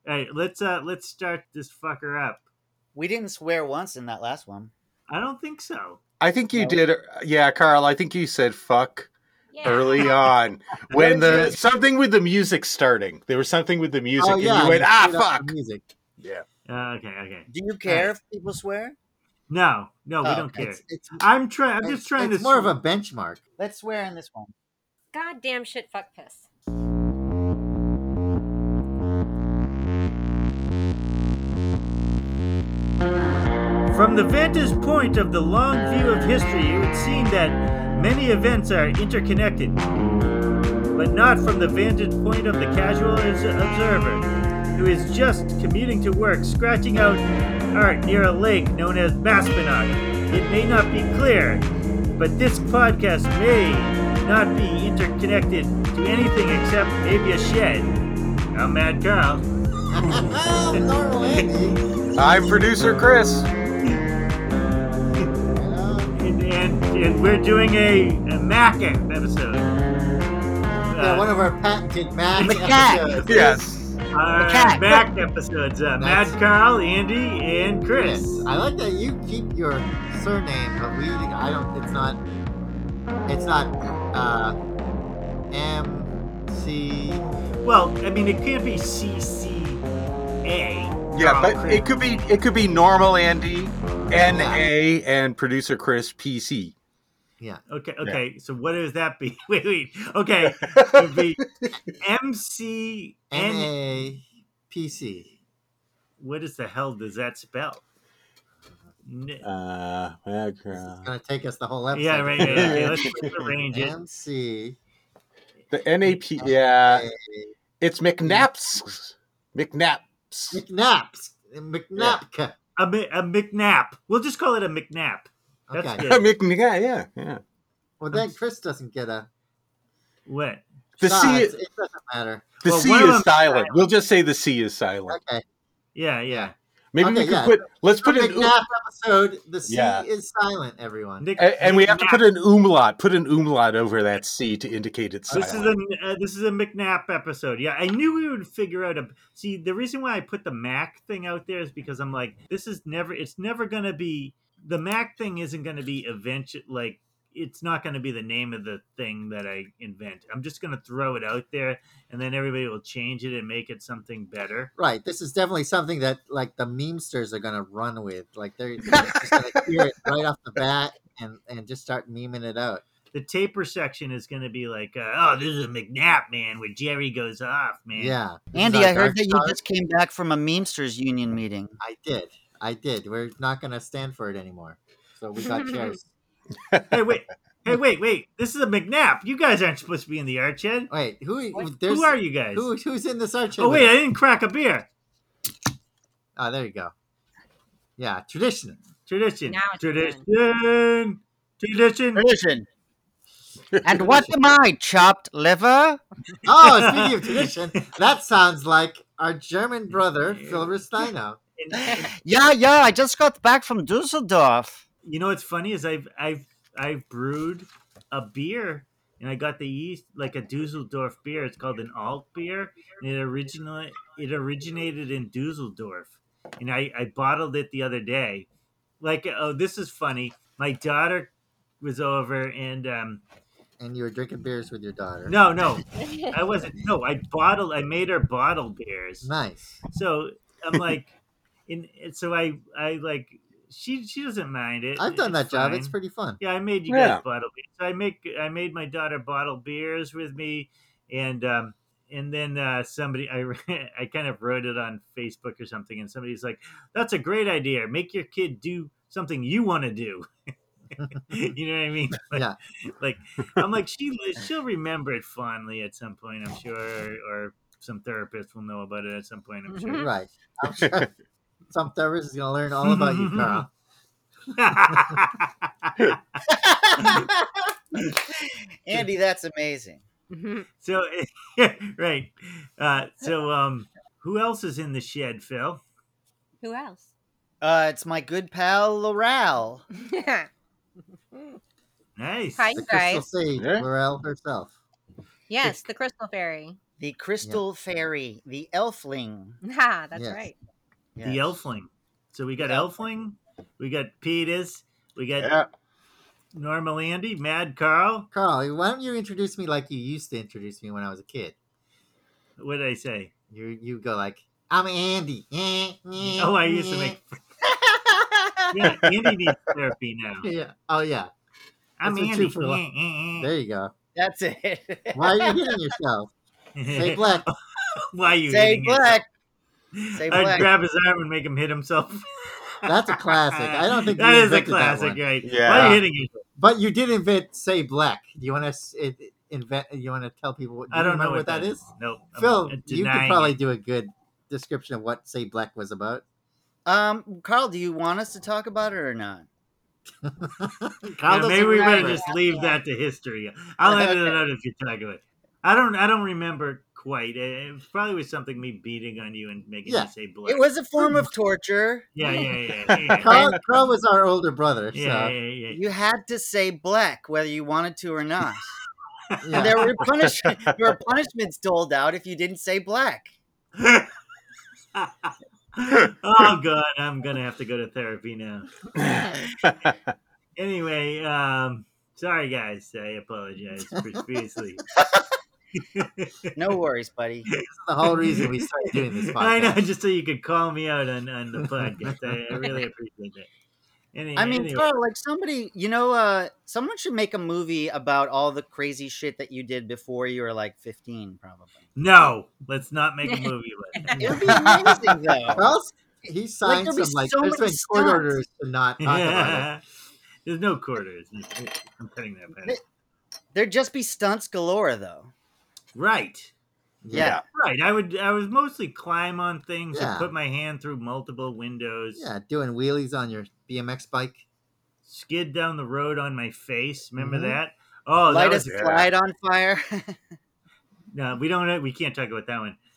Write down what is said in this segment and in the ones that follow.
Hey, let's start this fucker up. We didn't swear once in that last one. I don't think so. I think you No. did. Yeah, Carl. I think you said "fuck" Yeah. early on when something with the music starting. There was something with the music, and you went, fuck." Music. Yeah. Okay. Do you care if people swear? No, we don't okay. care. It's I'm just trying to. It's more of a benchmark. Let's swear in this one. Goddamn shit, fuck piss. From the vantage point of the long view of history, it would seem that many events are interconnected, but not from the vantage point of the casual observer, who is just commuting to work, scratching out art near a lake known as Maspinock. It may not be clear, but this podcast may not be interconnected to anything except maybe a shed. I'm Mad Carl. Normal Andy. I'm producer Chris. And we're doing a Mac episode. Yeah, one of our patented Mac Macaque. episodes. Yes. Our Macaque. Mac episodes. Mad Carl, Andy, and Chris. Yes. I like that you keep your surname, but I don't. It's not. MC. Well, I mean, it can't be CCA. Yeah, Carl but Chris. it could be normal Andy, NA, and producer Chris PC. Yeah. Okay. So what does that be? Wait. Okay. It would be MCN. NAPC. What is the hell does that spell? It's gonna take us the whole episode. Yeah, right. Okay, let's arrange it. MC. The NAP. Yeah, it's McNaps. McNaps. McNapka. A McNap. We'll just call it a McNap. That's Okay. good. Yeah. Well, then Chris doesn't get a. What? The shot. C. It doesn't matter. The Well, C one of is them- silent. We'll just say the C is silent. Okay. Yeah. Maybe Okay, we could yeah. let's put For an McNap episode, the C Yeah. is silent, everyone. and we have to put an umlaut. Put an umlaut over that C to indicate it's This silent. is a McNap episode. Yeah, I knew we would figure out a. See, the reason why I put the Mac thing out there is because I'm like, it's never gonna be the Mac thing. Isn't gonna be eventually it's not gonna be the name of the thing that I invent. I'm just gonna throw it out there, and then everybody will change it and make it something better. Right. This is definitely something that like the memesters are gonna run with. Like they're just gonna hear it right off the bat and just start memeing it out. The taper section is gonna be like, oh, this is a McNap, man, where Jerry goes off, man. Yeah. This is Andy, our I heard Dark that you Star. just came back from a Memesters union meeting. I did. We're not gonna stand for it anymore. So we got chairs. Hey, wait. This is a McNap. You guys aren't supposed to be in the art shed. Wait, Who are you guys? Who's in this art shed? Oh, with wait, us? I didn't crack a beer. Oh, there you go. Yeah, tradition. Tradition. Now it's Tradition. Tradition. And what am I, chopped liver? Oh, speaking of tradition, that sounds like our German brother, Phil Rustino. Yeah, I just got back from Dusseldorf. You know what's funny is I've brewed a beer and I got the yeast like a Dusseldorf beer. It's called an alt beer, and it originated in Dusseldorf, and I bottled it the other day. Like, oh, this is funny. My daughter was over and And you were drinking beers with your daughter. no, I wasn't. No, I made her bottle beers. Nice. So I'm like, so I like she doesn't mind it. I've done that It's job. fine. It's pretty fun. Yeah, I made you Yeah. guys bottle beers. So I made my daughter bottle beers with me, and then somebody I kind of wrote it on Facebook or something, and somebody's like, "That's a great idea. Make your kid do something you want to do." You know what I mean? Yeah. Like I'm like she'll remember it fondly at some point, I'm sure, or some therapist will know about it at some point, I'm sure. Right. I'm sure some therapist is going to learn all about you, Carl. Andy, that's amazing. So right. Who else is in the shed, Phil? Who else? It's my good pal Laurel. Nice. Hi, The you Crystal guys. Sage, Yeah. Laurel herself. Yes, the Crystal Fairy. The Crystal Fairy, the Elfling. Ha, that's Yes. right. The Yes. Elfling. So we got The Elfling, we got Peters, we got Yeah. Normal Andy, Mad Carl. Carl, why don't you introduce me like you used to introduce me when I was a kid? What did I say? You go like, I'm Andy. Oh, I used to make. Yeah, Andy needs therapy now. Yeah. Oh yeah. I'm That's a Andy. two for one. There you go. That's it. Why are you hitting yourself? Say black. Why are you Say hitting black. yourself? Say I'd black. grab his arm and make him hit himself. That's a classic. I don't think that you is a invented that classic, one. right? Yeah. Why are you hitting yourself? But you did invent say black. Do you want to invent? You want to tell people? Do I you don't know remember what that is. Nope. I'm Phil, you could denying probably it. do a good description of what say black was about. Carl, do you want us to talk about it or not? Carl Yeah, doesn't maybe we better remember. just leave that to history. I'll edit it out if you talk about it. I don't remember quite. It probably was something me beating on you and making Yeah. you say black. It was a form of torture. Yeah. Carl was our older brother, Yeah. so You had to say black whether you wanted to or not. yeah. And there were punishments doled out if you didn't say black. Oh god, I'm gonna have to go to therapy now. Anyway, sorry guys, I apologize profusely. No worries, buddy. the whole reason we started doing this podcast. I know, just so you could call me out on the podcast. I really appreciate that. Anyway. Carl, like somebody, someone should make a movie about all the crazy shit that you did before you were like 15, probably. No, let's not make a movie like that. It would be amazing, though. Well, he signed there'd be some like so there's many been court stunts. orders to not talk about it. There's no quarters. I'm cutting that back. There'd just be stunts galore, though. Right. Yeah. Right. I would mostly climb on things Yeah. and put my hand through multiple windows. Yeah, doing wheelies on your BMX bike. Skid down the road on my face. Remember Mhm. that? Oh, Light that a was slide on fire. no. We can't talk about that one.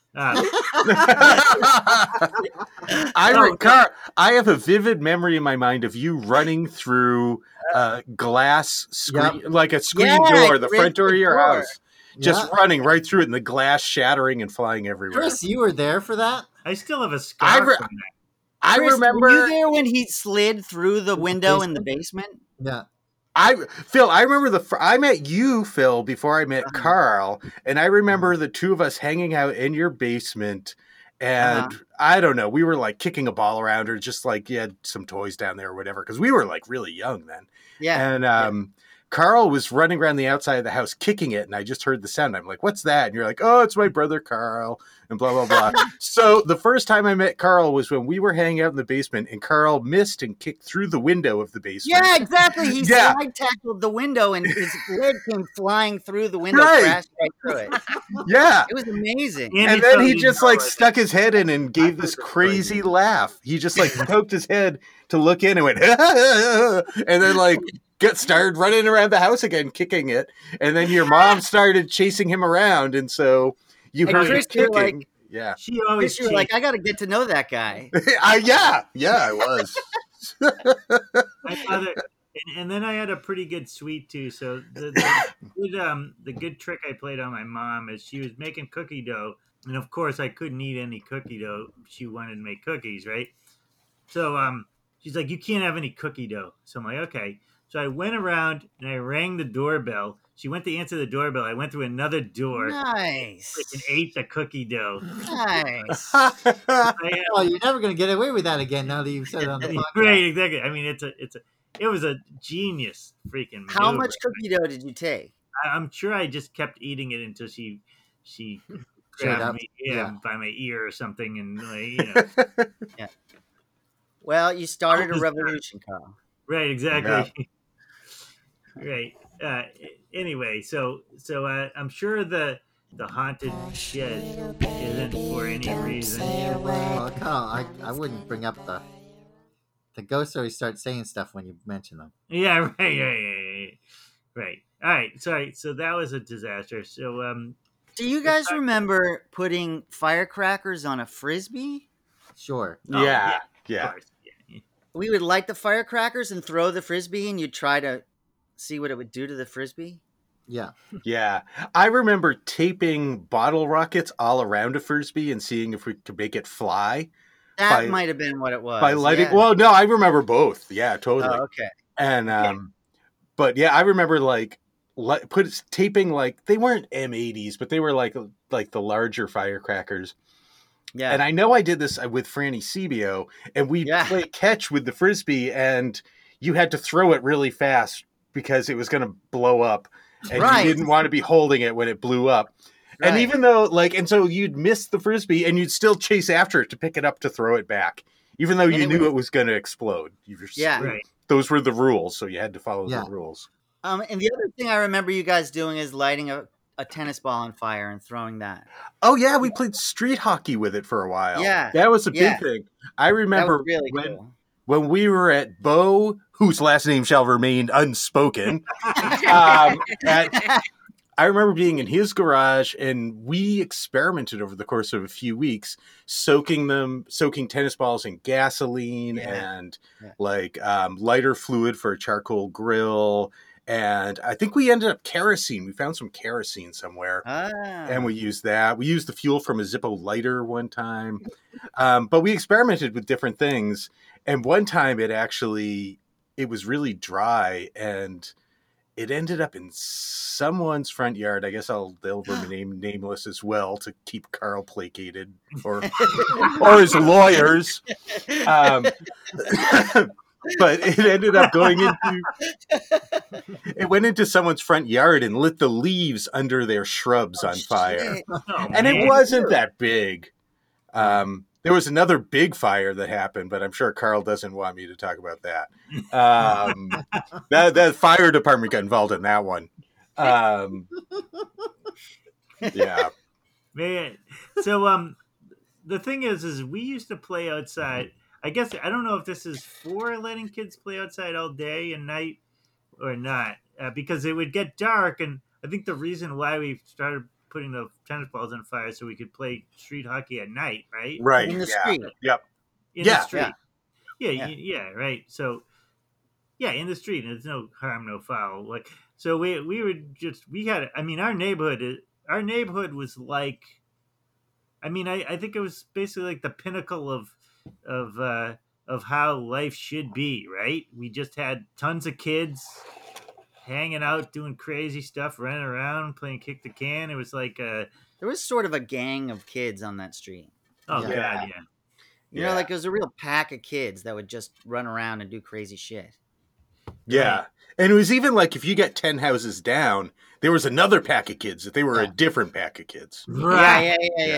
I have a vivid memory in my mind of you running through glass screen, like a screen door, the front door of your house, just running right through it, and the glass shattering and flying everywhere. Chris, you were there for that? I still have a scar from that. I Chris, remember. Were you there when he slid through the window in the basement? Yeah. Phil, I remember I met you, Phil, before I met Carl, and I remember the two of us hanging out in your basement, and I don't know, we were like kicking a ball around, or just like you had some toys down there or whatever, because we were like really young then. Yeah. And Carl was running around the outside of the house kicking it, and I just heard the sound. I'm like, "What's that?" And you're like, "Oh, it's my brother Carl," and blah blah blah. So the first time I met Carl was when we were hanging out in the basement, and Carl missed and kicked through the window of the basement. Yeah, exactly. He slide tackled the window, and his leg came flying through the window, crashed right through it. Yeah. It was amazing. And then he just like stuck his head in and gave this crazy laugh. He just like poked his head to look in and went, and then like started running around the house again, kicking it. And then your mom started chasing him around. And so you heard Chris, him kicking. like, yeah. She always you were like, I got to get to know that guy. Yeah, I was. I thought it, and then I had a pretty good sweet tooth. So the good trick I played on my mom is she was making cookie dough, and of course I couldn't eat any cookie dough. She wanted to make cookies, right? So she's like, "You can't have any cookie dough." So I'm like, "Okay." So I went around and I rang the doorbell. She went to answer the doorbell. I went through another door. Nice. And ate the cookie dough. Nice. Oh, you're never going to get away with that again now that you've said it on the podcast. Right, exactly. I mean, it was a genius freaking maneuver. How much cookie dough did you take? I'm sure I just kept eating it until she grabbed me by my ear or something, and Yeah. Well, you started a revolution, Carl. Right, exactly. Right. Anyway, so I'm sure the haunted shed isn't for any reason. Well, Carl, I wouldn't bring up the ghosts always start saying stuff when you mention them. Yeah, right. All right. Sorry. So that was a disaster. So do you guys remember putting firecrackers on a frisbee? Sure. Oh, yeah. Of course. We would light the firecrackers and throw the frisbee, and you'd try to see what it would do to the frisbee. Yeah. Yeah. I remember taping bottle rockets all around a Frisbee and seeing if we could make it fly That by might have been what it was. by lighting. Yeah. Well, no, I remember both. Yeah, totally. Oh, okay. And but yeah, I remember like taping, like they weren't M80s, but they were like the larger firecrackers. Yeah. And I know I did this with Franny Sebio, and we play catch with the Frisbee, and you had to throw it really fast because it was going to blow up, and you didn't want to be holding it when it blew up. Right. And even though, and so you'd miss the Frisbee, and you'd still chase after it to pick it up to throw it back, even though you knew it was going to explode. Right. Those were the rules, so you had to follow the rules. And the other thing I remember you guys doing is lighting a tennis ball on fire and throwing that. Oh yeah, we played street hockey with it for a while. Yeah, that was a big thing. I remember really cool. When we were at Bo, whose last name shall remain unspoken. I remember being in his garage, and we experimented over the course of a few weeks, soaking tennis balls in gasoline and lighter fluid for a charcoal grill. And I think we ended up kerosene. We found some kerosene somewhere, and we used that. We used the fuel from a Zippo lighter one time, but we experimented with different things. And one time, it was really dry, and it ended up in someone's front yard. I guess they'll remain nameless as well to keep Carl placated, or his lawyers. But it ended up it went into someone's front yard and lit the leaves under their shrubs on fire. And it wasn't that big. There was another big fire that happened, but I'm sure Carl doesn't want me to talk about that. That fire department got involved in that one. Yeah. Man. So, the thing is we used to play outside. I guess, I don't know if this is for letting kids play outside all day and night or not, because it would get dark. And I think the reason why we started putting the tennis balls on fire so we could play street hockey at night, right? Right. In the street. Yep. In the street. Yeah. Right. So, in the street, and there's no harm, no foul. So we had, our neighborhood was like, I think it was basically like the pinnacle of how life should be, right? We just had tons of kids hanging out, doing crazy stuff, running around, playing kick the can. It was like there was sort of a gang of kids on that street. Oh God, yeah. You know, it was a real pack of kids that would just run around and do crazy shit. Yeah. Right. And it was even like if you get 10 houses down, there was another pack of kids that they were a different pack of kids. Right.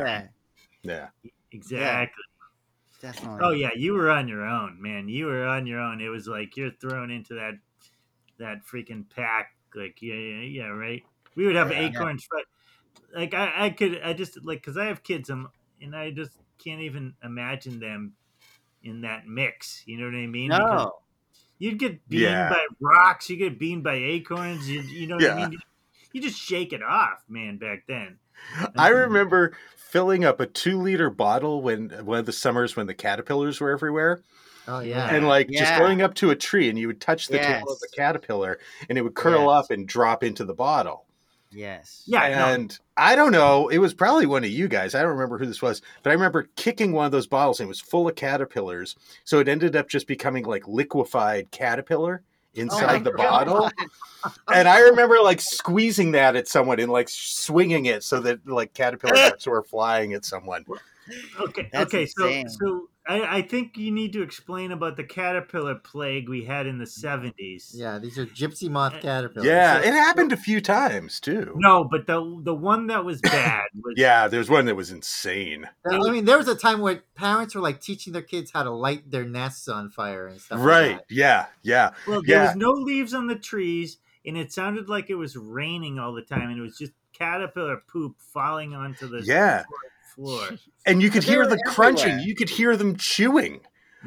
Yeah. Exactly. Yeah. Definitely. Oh yeah, you were on your own, man. You were on your own. It was like you're thrown into that freaking pack. Like yeah, right. We would have acorns. Like I just because I have kids, and I just can't even imagine them in that mix. You know what I mean? No. Because you'd get beaten by rocks. You get beaten by acorns. You know what I mean? You just shake it off, man. Back then, I remember filling up a 2-liter bottle when one of the summers when the caterpillars were everywhere. Oh yeah. And just going up to a tree, and you would touch the tail of the caterpillar, and it would curl up and drop into the bottle. Yes. Yeah. And I don't know, it was probably one of you guys. I don't remember who this was, but I remember kicking one of those bottles, and it was full of caterpillars. So it ended up just becoming like liquefied caterpillar inside the bottle. And I remember squeezing that at someone and swinging it so that caterpillar ducks were flying at someone. Okay. That's insane. So I think you need to explain about the caterpillar plague we had in the 70s. Yeah, these are gypsy moth caterpillars. Yeah, it happened a few times too. No, but the one that was bad was there's one that was insane. There was a time where parents were teaching their kids how to light their nests on fire and stuff. Right. Like that. Yeah. Well, there was no leaves on the trees, and it sounded like it was raining all the time, and it was just caterpillar poop falling onto the floor. And you could hear the crunching. You could hear them chewing.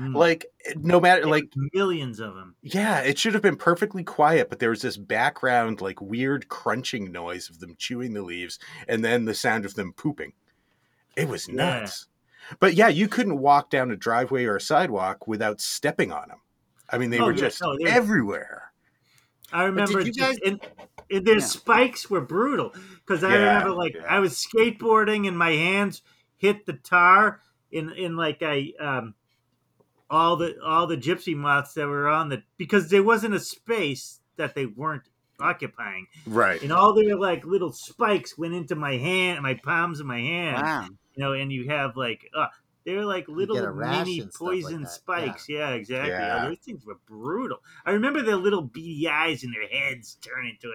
No matter millions of them. Yeah, it should have been perfectly quiet, but there was this background weird crunching noise of them chewing the leaves, and then the sound of them pooping. It was nuts. But you couldn't walk down a driveway or a sidewalk without stepping on them. They were just everywhere. I remember you guys- and their Yeah. spikes were brutal because I Yeah, remember like yeah. I was skateboarding and my hands hit the tar in like all the gypsy moths that were on the because there wasn't a space that they weren't occupying, Right. and all their like little spikes went into my hand, my palms of my hand. Wow. And you have like they're like little get a rash mini and stuff like poison that. spikes. Yeah, exactly. Yeah. Oh, those things were brutal. I remember their little beady eyes and their heads turn into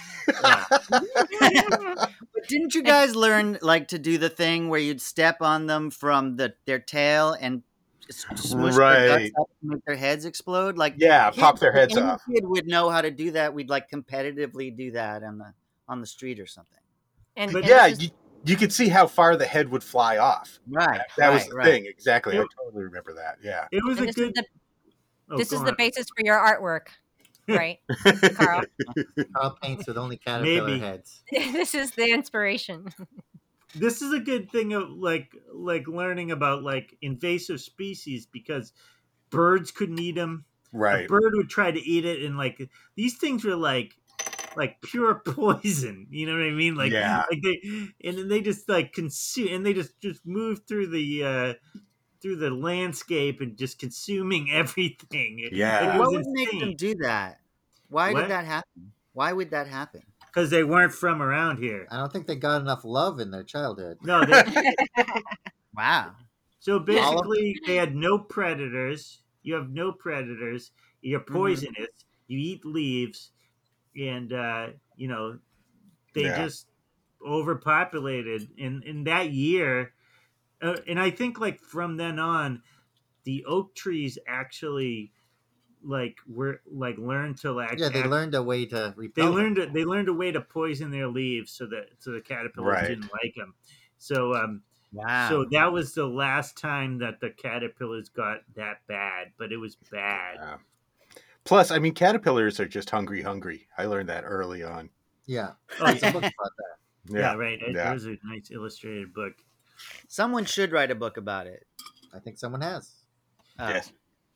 But didn't you guys learn like to do the thing where you'd step on them from their tail and smush their guts Right. up and make their heads explode? Like Yeah, pop their heads any off. kid would know how to do that. We'd like competitively do that on the street or something. And, But and Yeah, this is- you could see how far the head would fly off. Right. That was right, the right. thing. Exactly. I Yep. totally remember that. Yeah. it was and a this good. is the Oh, this go is the on. basis for your artwork, right, Carl? Carl paints with only caterpillar Maybe. heads. This is the inspiration. This is a good thing of like learning about like invasive species because birds couldn't eat them. A Right. bird would try to eat it, and like these things were like pure poison. You know what I mean? Like Yeah. like then they just like consume and they just move through the landscape and just consuming everything. Yeah. Like, it What was would make them insane do that? Why What? did that happen? Why would that happen? because they weren't from around here. I don't think they got enough love in their childhood. No, Wow. so basically they had no predators. You have no predators. You're Mm-hmm. poisonous. You eat leaves, and they Yeah. just overpopulated. In that year, and I think like from then on, the oak trees actually learned to Yeah, they learned a way to they repel. them. learned a way to poison their leaves so the caterpillars Right. didn't like them. So Wow. so that was the last time that the caterpillars got that bad, but it was bad. Yeah. Plus, I mean, caterpillars are just hungry. I learned that early on. Yeah, Oh, there's a yeah. book about that. Yeah, right. Yeah. It was a nice illustrated book. Someone should write a book about it. I think someone has. Yes.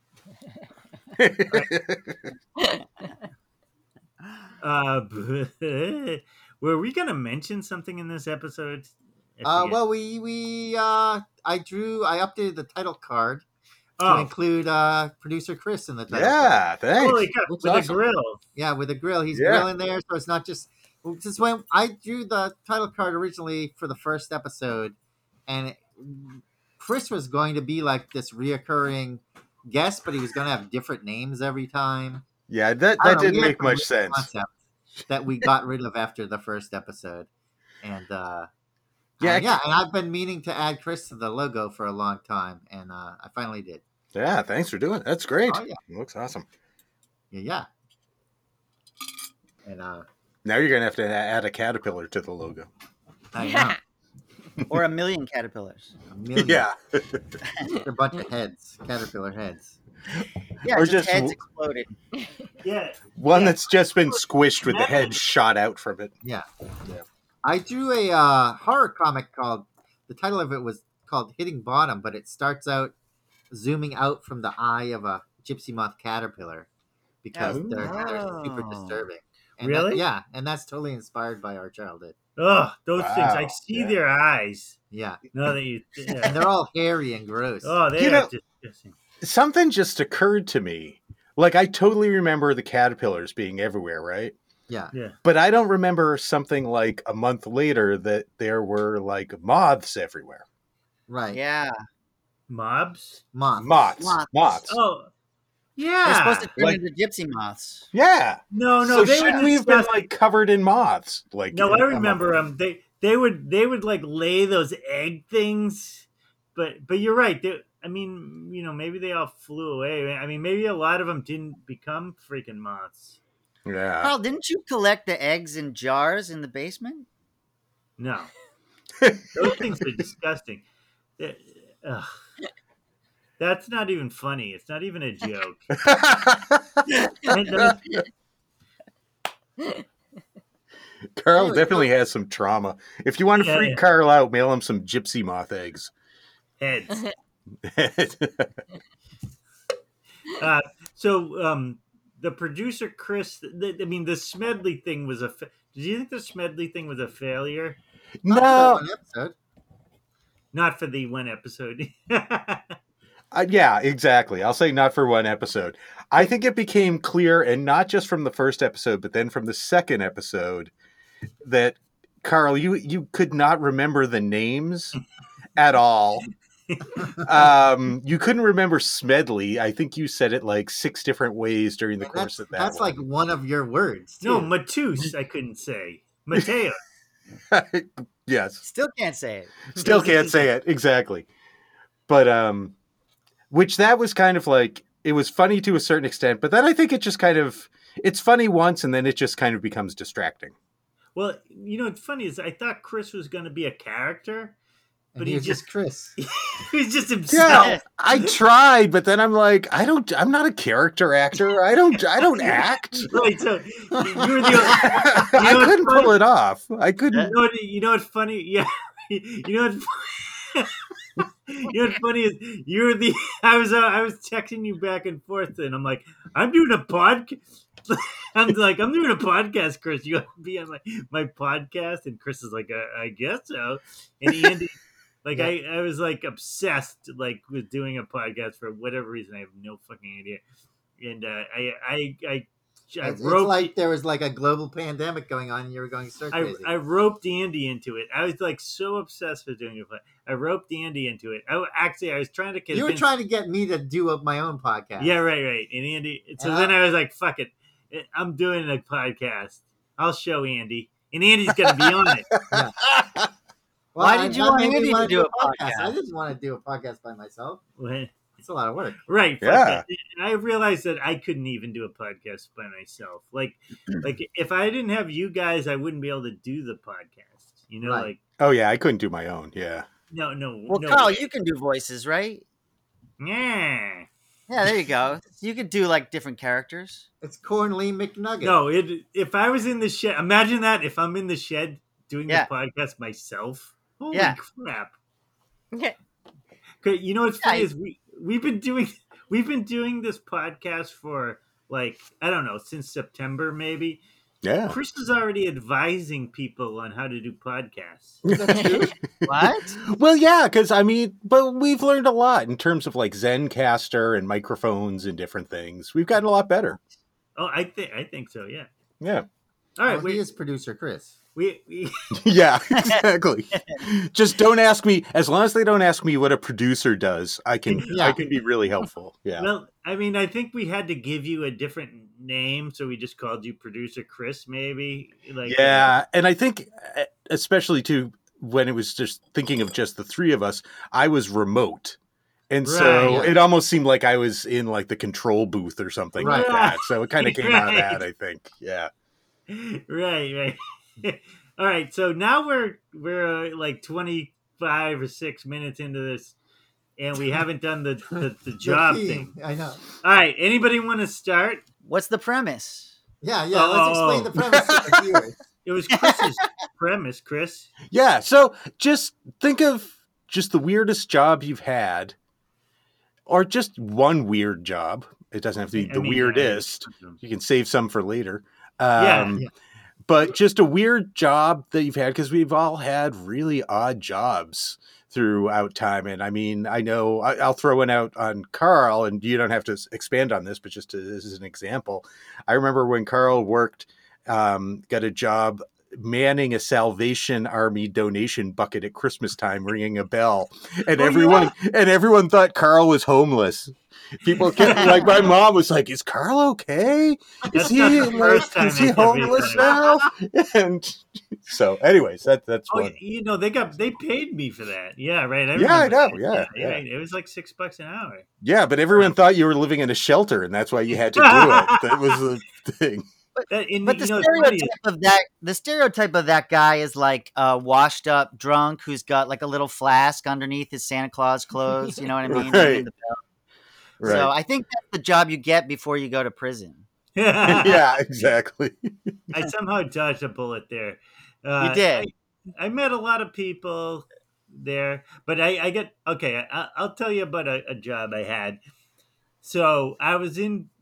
Were we gonna mention something in this episode? I forget. Well, I updated the title card to Oh, include producer Chris in the title card. Yeah, thanks. holy crap! Looks With awesome. a grill. Yeah, with a grill. He's Yeah. grilling there, so it's not just when I drew the title card originally for the first episode, and Chris was going to be like this reoccurring guest, but he was going to have different names every time. Yeah, that I don't know, didn't we had make some much weird sense. concept that we got rid of after the first episode, and Yeah, and I've been meaning to add Chris to the logo for a long time, and I finally did. Yeah, thanks for doing it. That's great. Oh yeah, It looks awesome. yeah. And Now you're gonna have to add a caterpillar to the logo. I know. Or a million caterpillars. A million. Yeah. A bunch of heads, caterpillar heads. Yeah, Or just just heads w- exploded. Yeah. One Yeah. that's just been squished with the head shot out from it. I drew a horror comic called, the title of it was called Hitting Bottom, but it starts out zooming out from the eye of a gypsy moth caterpillar because Oh. they're super disturbing. And Really? yeah, and that's totally inspired by our childhood. Oh, those things! I Wow. see Yeah. their eyes. Yeah, No, that you. and Yeah. they're all hairy and gross. Oh, they You are know- disgusting. Something just occurred to me. Like, I totally remember the caterpillars being everywhere, right? Yeah, But I don't remember something like a month later that there were like moths everywhere. right. Yeah. Mobs. Moth. Moths. Moths. Moths. Oh, They're yeah. supposed to turn Like- into gypsy moths. Yeah. No, so they should were we have been disgusting. like covered in moths? Like No, I remember them. They would like lay those egg things, but you're right. I mean, maybe they all flew away. I mean, maybe a lot of them didn't become freaking moths. Yeah. Carl, didn't you collect the eggs in jars in the basement? No, those things are disgusting. Ugh. That's not even funny. It's not even a joke. And those- Carl Anyway, definitely has some trauma. If you want to Yeah, freak yeah. Carl out, mail him some gypsy moth eggs. heads. So the producer Chris. I mean, the Smedley thing was did you think the Smedley thing was a failure? Not for No, one episode. Not for the one episode. yeah, exactly. I'll say not for one episode. I think it became clear, and not just from the first episode, but then from the second episode, that Carl, you could not remember the names at all. You couldn't remember Smedley. I think you said it like 6 different ways during the course of that. That's like one of your words. No, Too. Matus, I couldn't say. Mateo. Yes. Still can't say it. Still can't say it. Exactly. But which that was kind of like, it was funny to a certain extent, but then I think it just kind of, it's funny once and then it just kind of becomes distracting. Well, you know, what's funny is I thought Chris was going to be a character, And but he he was just just Chris. he was just himself. Yeah, I tried, but then I'm like, I'm not a character actor. I don't act. Right, so you were the I what's couldn't funny? pull it off. I couldn't. you know what's funny? Yeah, you know what's you know what's funny is you're the I was texting you back and forth, and I'm like, I'm doing a podcast. I'm doing a podcast, Chris. You want to be on my podcast? And Chris is like, I guess so. And Andy, like, Yeah. I was like obsessed, like, with doing a podcast for whatever reason. I have no fucking idea. And I It's roped like there was like a global pandemic going on, and you were going stir crazy. I roped Andy into it. I was like so obsessed with doing it. I roped Andy into it. I was trying to convince. You were trying to get me to do up my own podcast. Yeah, right. And Andy. So Yeah. then I was like, "Fuck it, I'm doing a podcast. I'll show Andy, and Andy's gonna be on it." Well, Why did you that want made me Andy to wanna do a I podcast? didn't want to do a podcast by myself. Right. It's a lot of work. Fuck Yeah. that. And I realized that I couldn't even do a podcast by myself. Like if I didn't have you guys, I wouldn't be able to do the podcast. You know, Right. like Oh yeah, I couldn't do my own. Yeah. no. Well, no. Carl, you can do voices, right? Yeah. Yeah, there you go. You could do like different characters. It's Cornley McNugget. No, if I was in the shed, imagine that if I'm in the shed doing Yeah. the podcast myself. Holy Yeah. crap! Yeah. Okay, you know what's Yeah, funny is we've been doing this podcast for like I don't know since September maybe. Yeah. Chris is already advising people on how to do podcasts. What? Well, yeah, because I mean, but we've learned a lot in terms of like Zencaster and microphones and different things. We've gotten a lot better. Oh, I think so. Yeah. Yeah. All right. Well, he is producer Chris. we Yeah, exactly. Just don't ask me. As long as they don't ask me what a producer does, I can Yeah. be really helpful. Yeah. well, I mean, I think we had to give you a different name, so we just called you Producer Chris, maybe. Like Yeah, and I think especially too when it was just thinking of just the three of us, I was remote. And so Right. it almost seemed like I was in like the control booth or something like Right. that. So it kind of came out of Right. that, I think. Yeah. Right. All right. So now we're like 25 or 6 minutes into this, and we haven't done the job The thing. theme. I know. All right. Anybody want to start? What's the premise? Yeah. Oh. Let's explain the premise to the viewers. It was Chris's premise, Chris. Yeah. So just think of just the weirdest job you've had, or just one weird job. It doesn't have to be I the mean, weirdest. You can save some for later. Yeah. But just a weird job that you've had, because we've all had really odd jobs throughout time. And I mean, I know I'll throw one out on Carl, and you don't have to expand on this, but just as an example, I remember when Carl worked, got a job manning a Salvation Army donation bucket at Christmas time, ringing a bell, and Oh, everyone thought Carl was homeless. People kept, like my mom was like, "Is Carl okay? Is That's he not the first time is he it's ever homeless done. now?" And so, anyways, that's Oh, one. you know they paid me for that. Yeah, right. Yeah, I remember know. that. Yeah. Right. It was like $6 an hour. Yeah, but everyone thought you were living in a shelter, and that's why you had to do it. That was the thing. That, and, But the you know, it's funny. stereotype of that guy is like a washed up drunk who's got like a little flask underneath his Santa Claus clothes. You know what I mean? Right. Ringing the bell. Right. So I think that's the job you get before you go to prison. Yeah, exactly. I somehow dodged a bullet there. You did. I met a lot of people there, but I'll tell you about a job I had. So I was in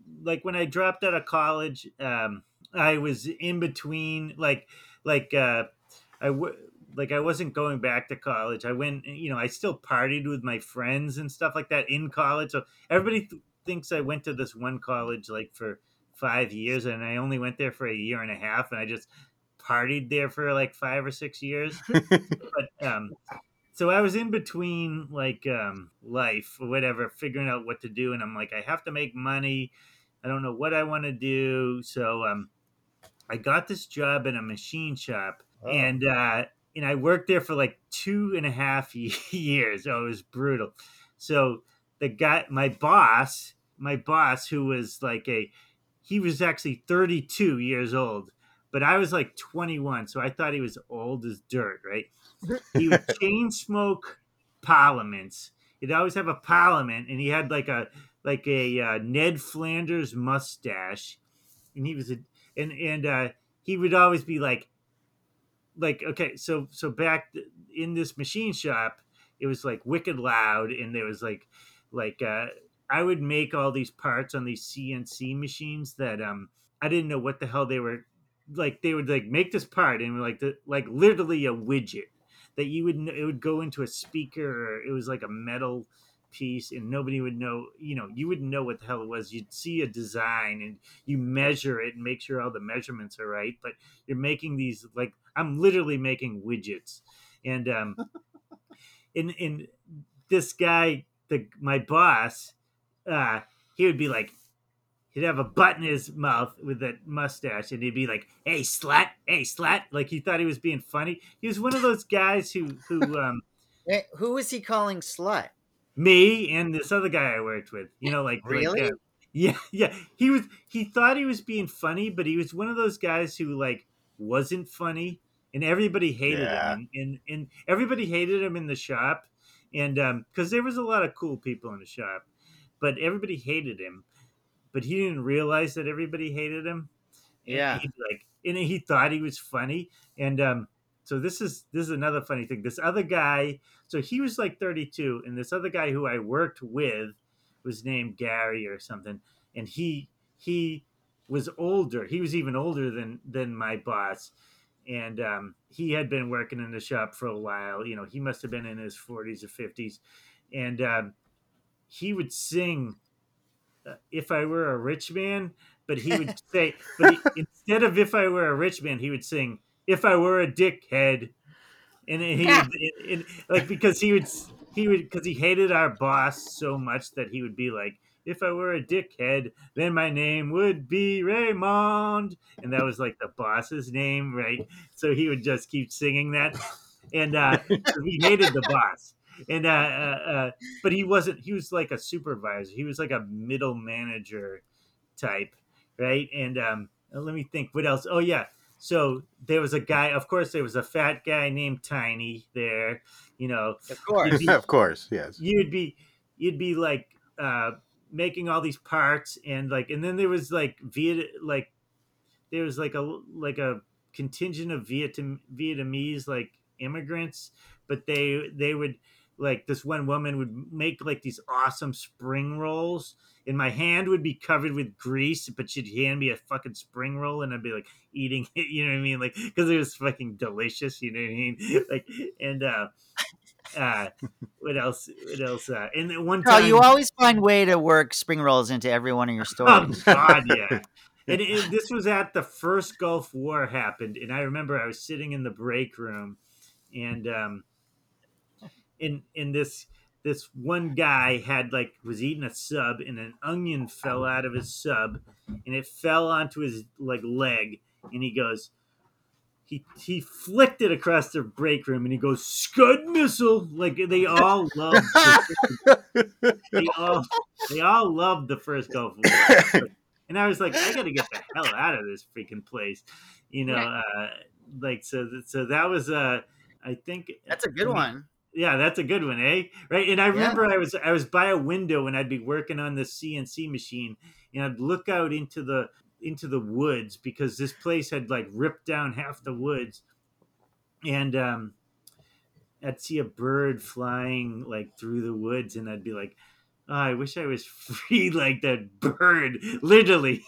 like when I dropped out of college, I was in between, like I w- like I wasn't going back to college. I went, I still partied with my friends and stuff like that in college. So everybody thinks I went to this one college like for 5 years, and I only went there for a year and a half, and I just partied there for like 5 or 6 years. But so I was in between like life or whatever, figuring out what to do, and I'm like, I have to make money. I don't know what I want to do, so I got this job in a machine shop, and I worked there for like 2.5 years. Oh, it was brutal. So the guy, my boss, who was like he was actually 32 years old, but I was like 21, so I thought he was old as dirt, right? He would chain smoke parliaments. He'd always have a parliament, and he had like a Ned Flanders mustache, and he was a and he would always be like okay, so back in this machine shop, it was like wicked loud, and there was like I would make all these parts on these CNC machines that I didn't know what the hell they were. Like they would like make this part, and like literally a widget that it would go into a speaker, or it was like a metal piece, and nobody would know. You wouldn't know what the hell it was. You'd see a design, and you measure it and make sure all the measurements are right, but you're making these, like, I'm literally making widgets. And in this guy, my boss, he would be like, he'd have a butt in his mouth with that mustache, and he'd be like, hey slut, like he thought he was being funny. He was one of those guys who Who is he calling slut? me and this other guy I worked with, Really? yeah, he thought he was being funny, but he was one of those guys who like wasn't funny, and everybody hated Yeah. him, and everybody hated him in the shop, and because there was a lot of cool people in the shop, but everybody hated him, but he didn't realize that everybody hated him. And Yeah. he thought he was funny. And so this is another funny thing. This other guy, so he was like 32, and this other guy who I worked with was named Gary or something, and he was older. He was even older than my boss, and he had been working in the shop for a while. He must have been in his 40s or 50s, and he would sing "If I Were a Rich Man," but he would say, instead of "If I Were a Rich Man," he would sing "If I Were a Dickhead," and he would, like, because because he hated our boss so much that he would be like, "If I were a dickhead, then my name would be Raymond," and that was like the boss's name, right? So he would just keep singing that, and he hated the boss. And but he wasn't. He was like a supervisor. He was like a middle manager type, right? And let me think. What else? Oh yeah. So there was a guy. Of course, there was a fat guy named Tiny there. Of course. Of course, yes. You'd be like making all these parts, and then there was like there was like a contingent of Vietnamese like immigrants, but they would, like, this one woman would make like these awesome spring rolls, and my hand would be covered with grease, but she'd hand me a fucking spring roll, and I'd be like eating it, you know what I mean, like, because it was fucking delicious, you know what I mean, like, and what else, and then one Carl, time, you always find way to work spring rolls into every one of your oh stories. God, yeah. And this was at the first Gulf War happened, and I remember I was sitting in the break room, and in this one guy was eating a sub, and an onion fell out of his sub, and it fell onto his like leg, and he goes, he flicked it across the break room, and he goes, "Scud missile!" Like they all loved they all loved the first Gulf War. And I was like, I got to get the hell out of this freaking place, like, so that was I think That's a good one. yeah, that's a good one, eh? Right. And I remember I was by a window, and I'd be working on this CNC machine, and I'd look out into the woods, because this place had like ripped down half the woods, and I'd see a bird flying like through the woods, and I'd be like, I wish I was free like that bird. Literally,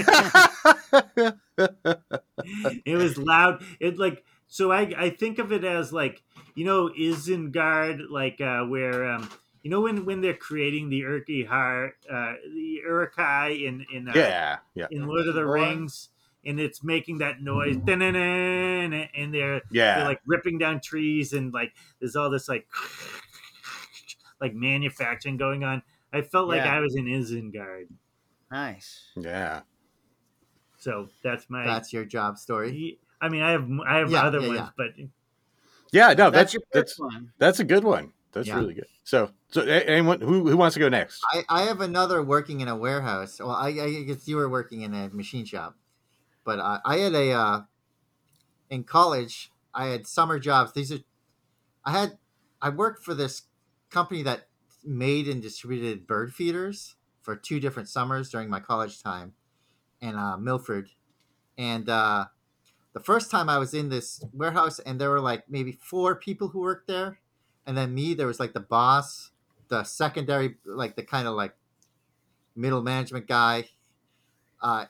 it was loud. It like so. I think of it as like Isengard, like where when they're creating the the Uruk-hai Yeah, yeah, in Lord of the Boy. Rings, and it's making that noise, and they're yeah. like ripping down trees, and like there's all this like like manufacturing going on. I felt like Yeah. I was in Isengard, Nice. Yeah. so that's my. That's your job story. I mean, I have Yeah, other yeah, ones, yeah. but Yeah, no, That's your that's first one. that's a good one. That's Yeah. really good. So anyone who wants to go next? I have another working in a warehouse. Well, I guess you were working in a machine shop, but I had in college I had summer jobs. I worked for this company that made and distributed bird feeders for 2 different summers during my college time in Milford, and the first time I was in this warehouse, and there were like maybe 4 people who worked there, and then me. There was like the boss, the secondary, like the kind of like middle management guy, uh,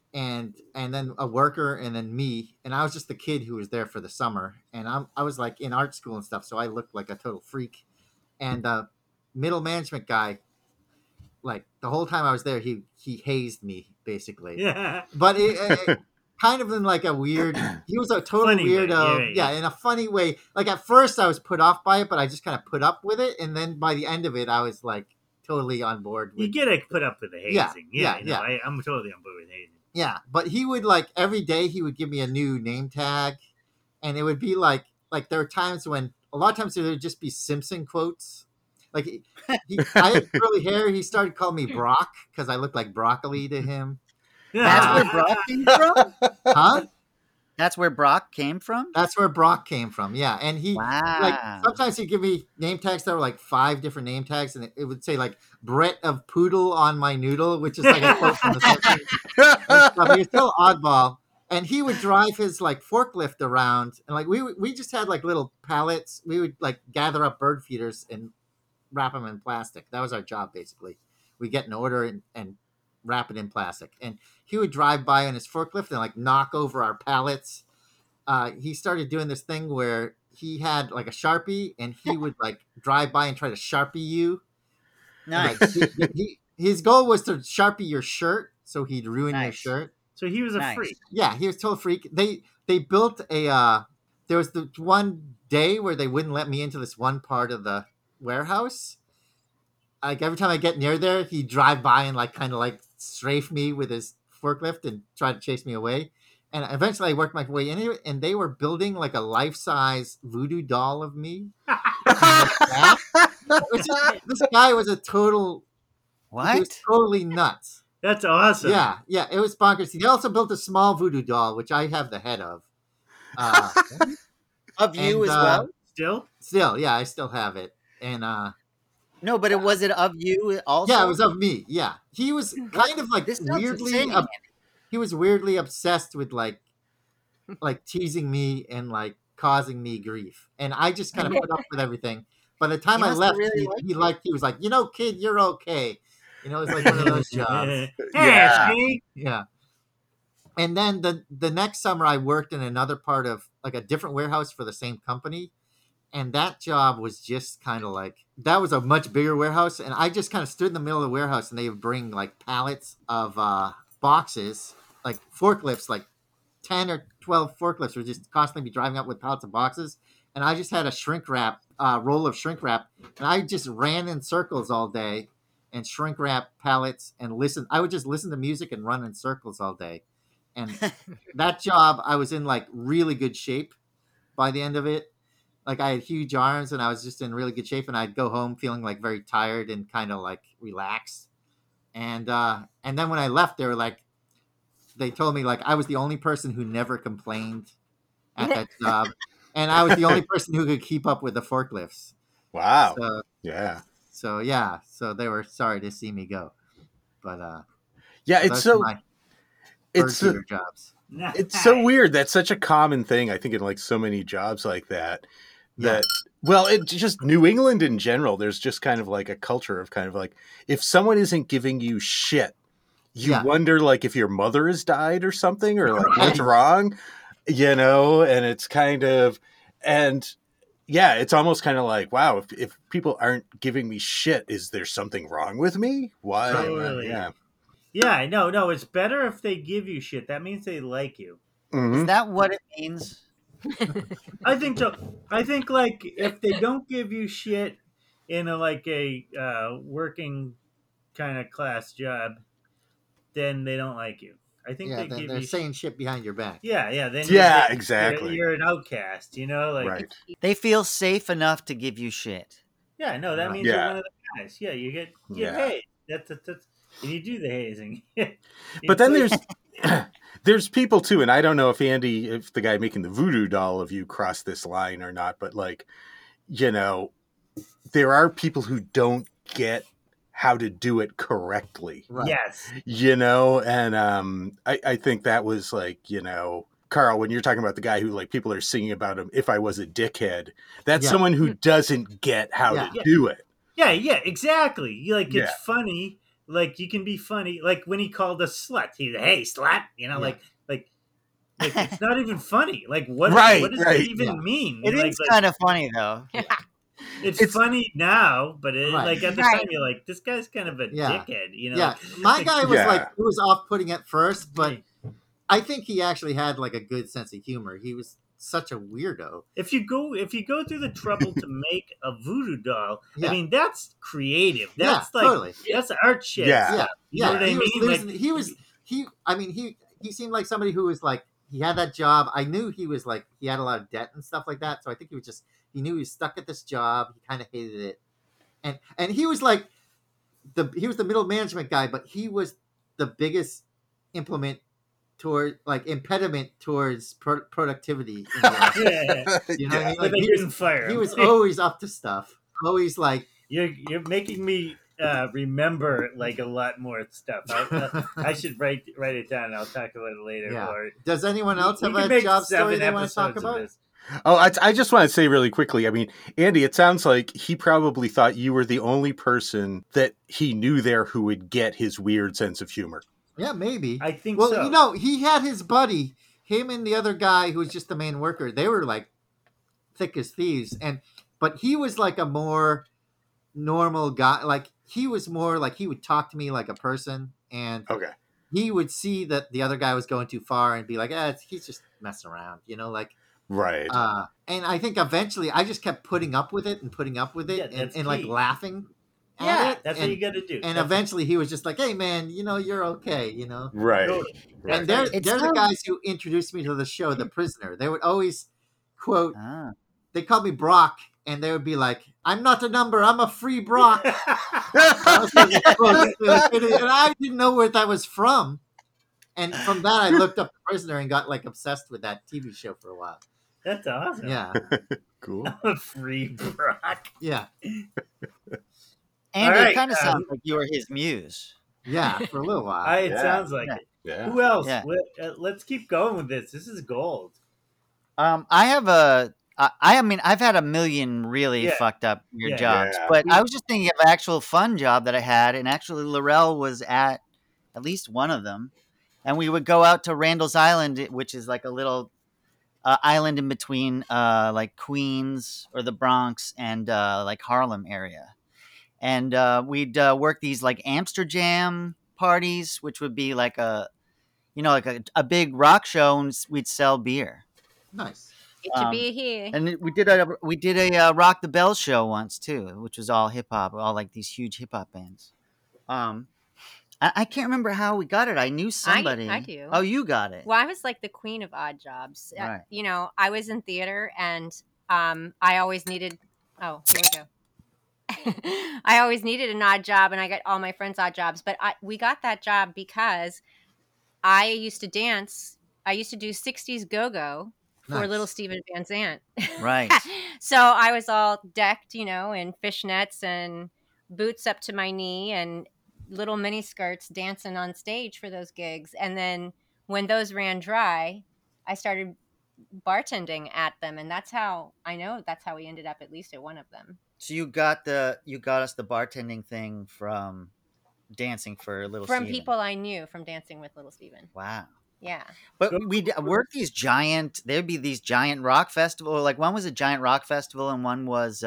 and then a worker, and then me, and I was just the kid who was there for the summer, and I was like in art school and stuff, so I looked like a total freak, and the middle management guy, like the whole time I was there, he hazed me basically, yeah, but it kind of in like a weird. He was a total Funny way, weirdo, yeah. in a funny way. Like at first I was put off by it, but I just kind of put up with it, and then by the end of it, I was like totally on board you with. get to put up with the hazing. Yeah, Yeah. I'm totally on board with hazing. Yeah, but he would like every day he would give me a new name tag, and it would be like there were times when a lot of times there would just be Simpson quotes. Like I had curly hair. He started calling me Brock because I looked like broccoli to him. That's where Brock came from? Huh? That's where Brock came from? That's where Brock came from. Yeah, and he like Wow. sometimes he'd give me name tags that were like 5 different name tags, and it would say like Brett of Poodle on my noodle, which is like a quote from the Simpsons. He was still oddball, and he would drive his like forklift around, and like we just had like little pallets. We would like gather up bird feeders and wrap them in plastic. That was our job basically. We get an order and wrap it in plastic, and he would drive by on his forklift and like knock over our pallets. He started doing this thing where he had like a Sharpie, and he would like drive by and try to Sharpie you. Nice. Like, his goal was to Sharpie your shirt, so he'd ruin your Nice. shirt. So he was a Nice. freak. Yeah, he was a total freak. They built a there was the one day where they wouldn't let me into this one part of the warehouse. Like every time I get near there, he'd drive by and like kind of like strafe me with his forklift and try to chase me away. And eventually I worked my way into it, and they were building like a life-size voodoo doll of me. This guy was a total He was What? totally nuts. That's awesome. Yeah, it was bonkers. They also built a small voodoo doll, which I have the head of. Of you And, as well? Still? Still, yeah, I still have it. And No, but was it of you also? yeah, it was of me. Yeah, he was kind of like This sounds weirdly. insane. He was weirdly obsessed with like teasing me and like causing me grief, and I just kind of put up with everything. By the time He I must left, have really he was like, kid, you're okay. It was like one of those jobs. Yeah. Hey, Yeah. And then the next summer I worked in another part of like a different warehouse for the same company. And that job was just kind of like, that was a much bigger warehouse. And I just kind of stood in the middle of the warehouse, and they would bring like pallets of boxes, like forklifts, like 10 or 12 forklifts would just constantly be driving up with pallets of boxes. And I just had a shrink wrap, roll of shrink wrap. And I just ran in circles all day and shrink wrap pallets and listen. I would just listen to music and run in circles all day. And that job, I was in like really good shape by the end of it. Like I had huge arms, and I was just in really good shape, and I'd go home feeling like very tired and kind of like relaxed. And then when I left, they told me like I was the only person who never complained at that job, and I was the only person who could keep up with the forklifts. Wow. So, Yeah. so they were sorry to see me go, but Yeah, so it's those so were my it's so, bird jobs. it's so weird. That's such a common thing, I think, in like so many jobs like that. Yeah. That Well, it just New England in general, there's just kind of like a culture of kind of like, if someone isn't giving you shit, you Yeah. wonder like if your mother has died or something, or like what's Right. wrong, and it's kind of, and yeah, it's almost kind of like, wow, if people aren't giving me shit, is there something wrong with me? Why? Totally. Yeah. Yeah, no, it's better if they give you shit. That means they like you. Mhm. Is that what it means? I think so. I think like if they don't give you shit in a working kind of class job, then they don't like you. I think Yeah, they then give they're you saying shit behind your back. Yeah, then Yeah, then exactly. You're an outcast, like Right. They feel safe enough to give you shit. yeah, no, that Right. means Yeah. you're one of the guys. Yeah, you get Yeah. paid. That's and you do the hazing. But then there's people too, and I don't know if Andy, if the guy making the voodoo doll of you crossed this line or not, but like, there are people who don't get how to do it correctly, Right. Yes. and I think that was like, Carl, when you're talking about the guy who like people are singing about him, if I was a dickhead, that's Yeah. someone who doesn't get how Yeah. to do it. Yeah, exactly. It's Yeah. funny. Like you can be funny. Like when he called us slut, he hey slut. Yeah. Like it's not even funny. Like what? Right, what does right. it even Yeah. mean? It is kind of funny though. It's funny now, but Right. like at the Right. time you're like, this guy's kind of a Yeah. dickhead. Yeah, my guy was Yeah. like, it was off-putting at first, but I think he actually had like a good sense of humor. He was such a weirdo. If you go through the trouble to make a voodoo doll, Yeah. I mean that's creative. That's like totally. that's art shit. Yeah. Yeah, You know what I he was mean? losing. Like, He seemed like somebody who was like, he had that job. I knew he was like, he had a lot of debt and stuff like that. So I think he knew he was stuck at this job. He kind of hated it, and he was like, he was the middle management guy, but he was the biggest impediment towards productivity. In the office. yeah. You know what I mean? But Like, they he couldn't was, fire him. he was always up to stuff. Always like, You're making me remember like a lot more stuff. I should write it down. And I'll talk about it later. Yeah. Or does anyone else we have can a make job 7 story they want to talk episodes of about? this. Oh, I just want to say really quickly. I mean, Andy, it sounds like he probably thought you were the only person that he knew there who would get his weird sense of humor. Yeah, maybe. I think Well, so. he had his buddy, him and the other guy who was just the main worker. They were like thick as thieves, but he was like a more normal guy. Like he was more like he would talk to me like a person, and Okay. he would see that the other guy was going too far and be like, he's just messing around, like. Right. And I think eventually I just kept putting up with it Yeah, and that's like key. laughing at Yeah, it. that's and, what you got to do. And eventually he was just like, hey man, you're okay, Right. Totally. Right. And they're It's the so- guys who introduced me to the show, The Prisoner. They would always quote, Ah. they called me Brock, and they would be like, I'm not a number, I'm a free Brock. I was like, and I didn't know where that was from. And from that, I looked up The Prisoner and got like obsessed with that TV show for a while. That's awesome. Yeah, Cool. Free Brock. yeah, Andy, All right, it kind of sounds like you were his muse. yeah, for a little while. It Yeah. sounds like Yeah. it. Yeah. Who else? Yeah. Let's keep going with this. This is gold. I have I mean, I've had a million really Yeah. fucked up weird Yeah. jobs, Yeah. but I was just thinking of an actual fun job that I had, and actually Laurel was at least one of them, and we would go out to Randall's Island, which is like a little island in between like Queens or the Bronx and like Harlem area, and we'd work these like Amsterdam parties, which would be like like a big rock show, and we'd sell beer. Nice. Get your beer here. And we did a Rock the Bell show once too, which was all hip hop, all like these huge hip hop bands. I can't remember how we got it. I knew somebody. I do. Oh, you got it. Well, I was like the queen of odd jobs. Right. I was in theater, and I always needed. Oh, here we go. I always needed an odd job, and I got all my friends odd jobs. But we got that job because I used to dance. I used to do 60s go-go for Nice. little Steven Van Zandt. Right. So I was all decked, in fishnets and boots up to my knee and little mini skirts dancing on stage for those gigs. And then when those ran dry, I started bartending at them, and that's how we ended up at least at one of them. So you got us the bartending thing from Dancing for Little From Steven. people I knew from Dancing with Little Steven. Wow. Yeah. But weren't these giant? There'd be these giant rock festival. Like one was a giant rock festival, and one was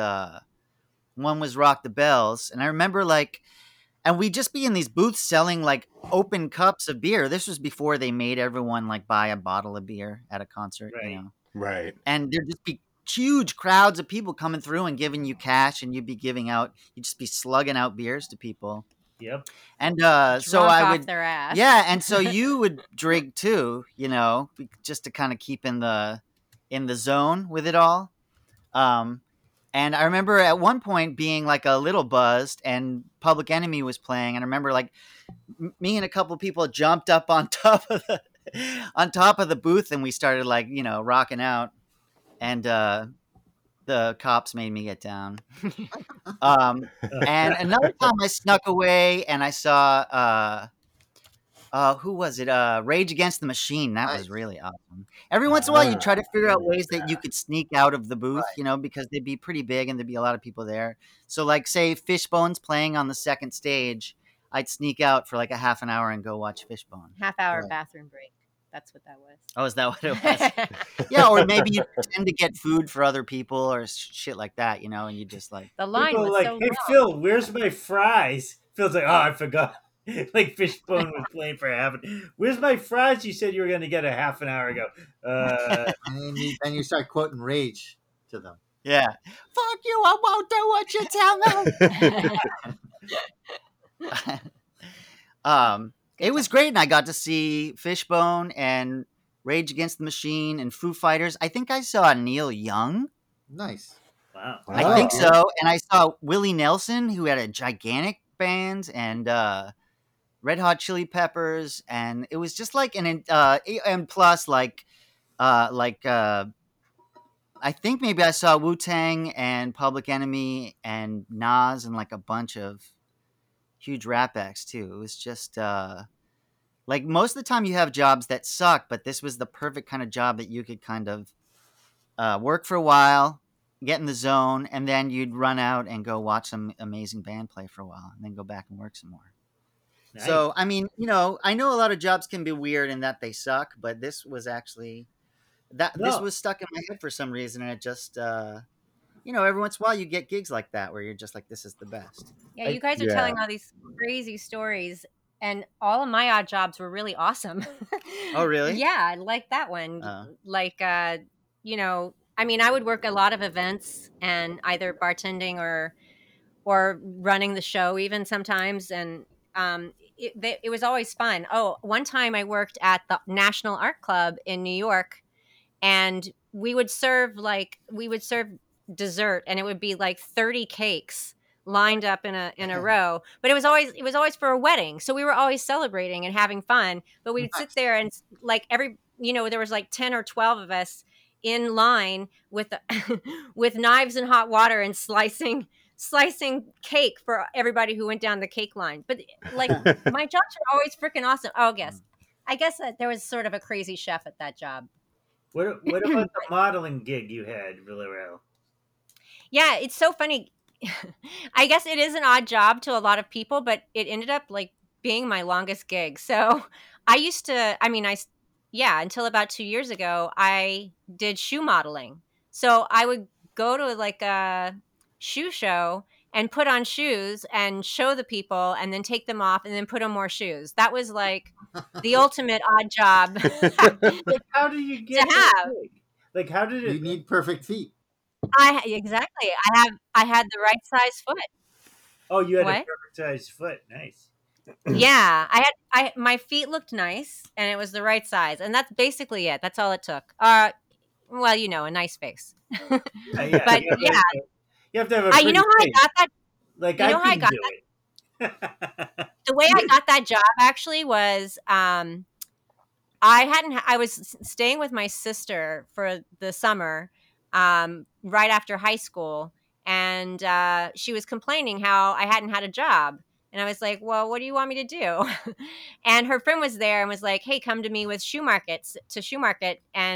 Rock the Bells. And I remember and we'd just be in these booths selling like open cups of beer. This was before they made everyone like buy a bottle of beer at a concert, Right. Right. And there'd just be huge crowds of people coming through and giving you cash, and you'd just be slugging out beers to people. Yep. And so Drunk I off would, their ass. yeah, and so you would drink too, just to kind of keep in the zone with it all. And I remember at one point being like a little buzzed, and Public Enemy was playing, and I remember like me and a couple people jumped up on top of the booth, and we started like rocking out, and the cops made me get down. And another time I snuck away and I saw who was it? Rage Against the Machine. That was really awesome. Every once in a while you try to figure out ways that you could sneak out of the booth, because they'd be pretty big and there'd be a lot of people there. So like say Fishbone's playing on the second stage, I'd sneak out for like a half an hour and go watch Fishbone. Half-hour bathroom break. That's what that was. Oh, is that what it was? Yeah, or maybe you pretend to get food for other people or shit like that, and you just like... The line People was like, so hey, long. Phil, where's my fries? Phil's like, oh, I forgot. Like Fishbone was playing for where's my fries? You said you were going to get a half an hour ago. And then you start quoting Rage to them. Yeah. Fuck you, I won't do what you tell me. It was great, and I got to see Fishbone and Rage Against the Machine and Foo Fighters. I think I saw Neil Young. Nice. Wow. I think so. And I saw Willie Nelson, who had a gigantic band, and Red Hot Chili Peppers, and it was just like and plus I think maybe I saw Wu-Tang and Public Enemy and Nas and like a bunch of huge rap acts too. It was just like most of the time you have jobs that suck, but this was the perfect kind of job that you could kind of work for a while, get in the zone, and then you'd run out and go watch some amazing band play for a while and then go back and work some more. Nice. So, I mean, I know a lot of jobs can be weird in that they suck, but this was actually this was stuck in my head for some reason. And it just, every once in a while you get gigs like that where you're just like, this is the best. Yeah, you guys are telling all these crazy stories, and all of my odd jobs were really awesome. Oh, really? Yeah, I like that one. I mean, I would work a lot of events and either bartending or running the show even sometimes, and it was always fun. Oh, one time I worked at the National Art Club in New York, and we would serve dessert, and it would be like 30 cakes lined up in a row, but it was always for a wedding, so we were always celebrating and having fun. But we'd sit there and like there was like 10 or 12 of us in line with with knives and hot water and slicing cake for everybody who went down the cake line. But like my jobs are always freaking awesome. Oh, I guess there was sort of a crazy chef at that job. What about the modeling gig you had, Villarreal? Yeah, it's so funny. I guess it is an odd job to a lot of people, but it ended up like being my longest gig. So I used to, until about 2 years ago, I did shoe modeling. So I would go to like a shoe show and put on shoes and show the people and then take them off and then put on more shoes. That was like the ultimate odd job. Like, how do you get to have? Like, how did it? You need perfect feet. Exactly. I had the right size foot. Oh, you had What? a perfect size foot. Nice. Yeah, my feet looked nice and it was the right size, and that's basically it. That's all it took. Well, a nice face. Yeah, But yeah, you have to have a. you know how I got that? Like, you know how I got that? The way I got that job actually was I was staying with my sister for the summer right after high school, and she was complaining how I hadn't had a job. And I was like, well, what do you want me to do? And her friend was there and was like, hey, come to me with Shoe Market. And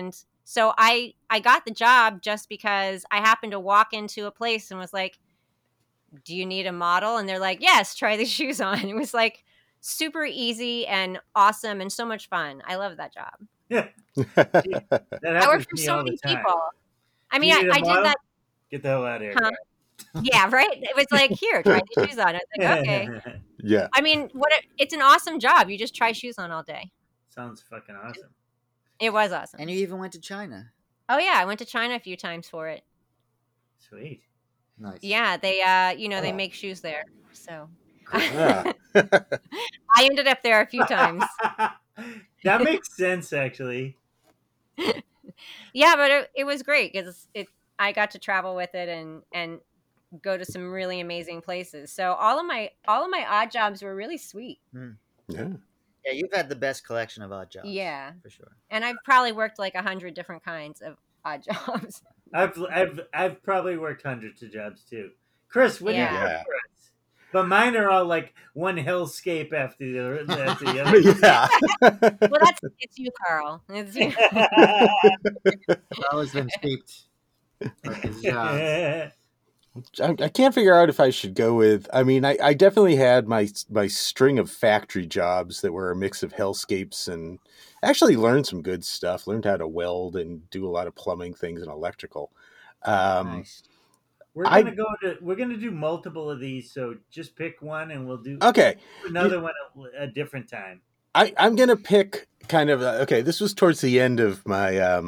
So I got the job just because I happened to walk into a place and was like, do you need a model? And they're like, yes, try these shoes on. It was like super easy and awesome and so much fun. I love that job. Yeah, that I happens worked to for me so all the many time. people. I Do mean, you need a I did model? that. Get the hell out of here. Huh? Yeah, right. It was like, here, try these shoes on. I was like, okay. Yeah. I mean, it's an awesome job. You just try shoes on all day. Sounds fucking awesome. It was awesome. And you even went to China. Oh yeah, I went to China a few times for it. Sweet. Nice. Yeah, they they make shoes there. So Yeah. I ended up there a few times. That makes sense, actually. Yeah, but it was great because I got to travel with it and go to some really amazing places. So all of my odd jobs were really sweet. Yeah. Yeah, you've had the best collection of odd jobs. Yeah, for sure. and I've probably worked like 100 different kinds of odd jobs. I've probably worked hundreds of jobs too. Chris, what do you Yeah. work for us? But mine are all like one hellscape after the other. Yeah. Well, it's you, Carl. It's you. I've always been shaped for his jobs. I can't figure out if I should go with. I mean, I definitely had my string of factory jobs that were a mix of hellscapes, and actually learned some good stuff. Learned how to weld and do a lot of plumbing things and electrical. Nice. We're gonna do multiple of these, so just pick one, and we'll do Okay. another one a different time. I'm gonna pick kind of okay. This was towards the end of my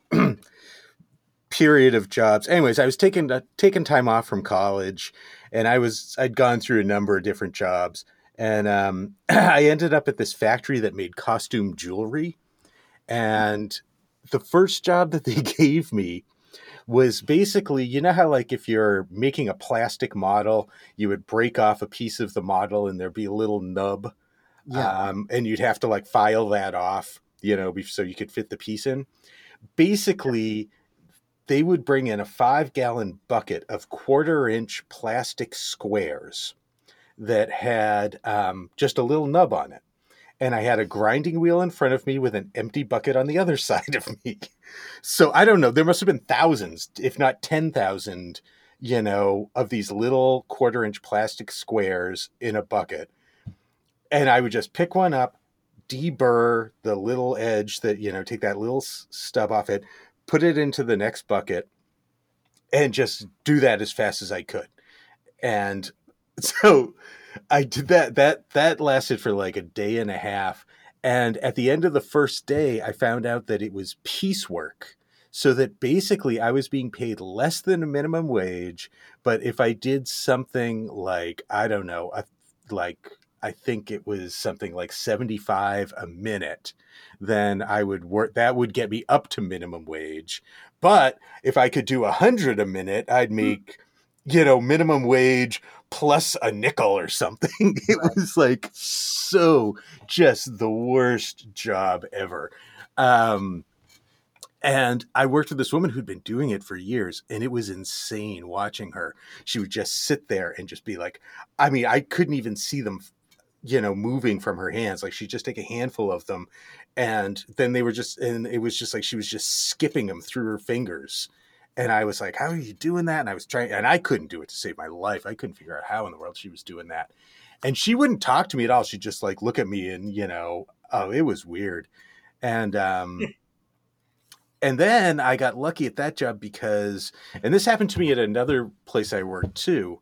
period of jobs. Anyways, I was taking time off from college, and I'd gone through a number of different jobs, and I ended up at this factory that made costume jewelry. And the first job that they gave me was basically, you know how like if you're making a plastic model, you would break off a piece of the model and there'd be a little nub. Yeah. And you'd have to like file that off, so you could fit the piece in. Basically, they would bring in a 5-gallon bucket of 1/4-inch plastic squares that had just a little nub on it. And I had a grinding wheel in front of me with an empty bucket on the other side of me. So I don't know. There must have been thousands, if not 10,000, of these little 1/4-inch plastic squares in a bucket. And I would just pick one up, deburr the little edge that, take that little stub off it, put it into the next bucket, and just do that as fast as I could. And so I did that. That lasted for like a day and a half. And at the end of the first day, I found out that it was piecework. So that basically I was being paid less than a minimum wage. But if I did something like, I don't know, I think it was something like 75 a minute, then I would work. That would get me up to minimum wage. But if I could do 100 a minute, I'd make, minimum wage plus a nickel or something. It was like so just the worst job ever. And I worked with this woman who'd been doing it for years, and it was insane watching her. She would just sit there and just be like, I mean, I couldn't even see them, moving from her hands. Like she'd just take a handful of them, and then it was just like she was just skipping them through her fingers. And I was like, how are you doing that? And I was trying, and I couldn't do it to save my life. I couldn't figure out how in the world she was doing that. And she wouldn't talk to me at all. She'd just like look at me and, it was weird. And then I got lucky at that job because, and this happened to me at another place I worked too.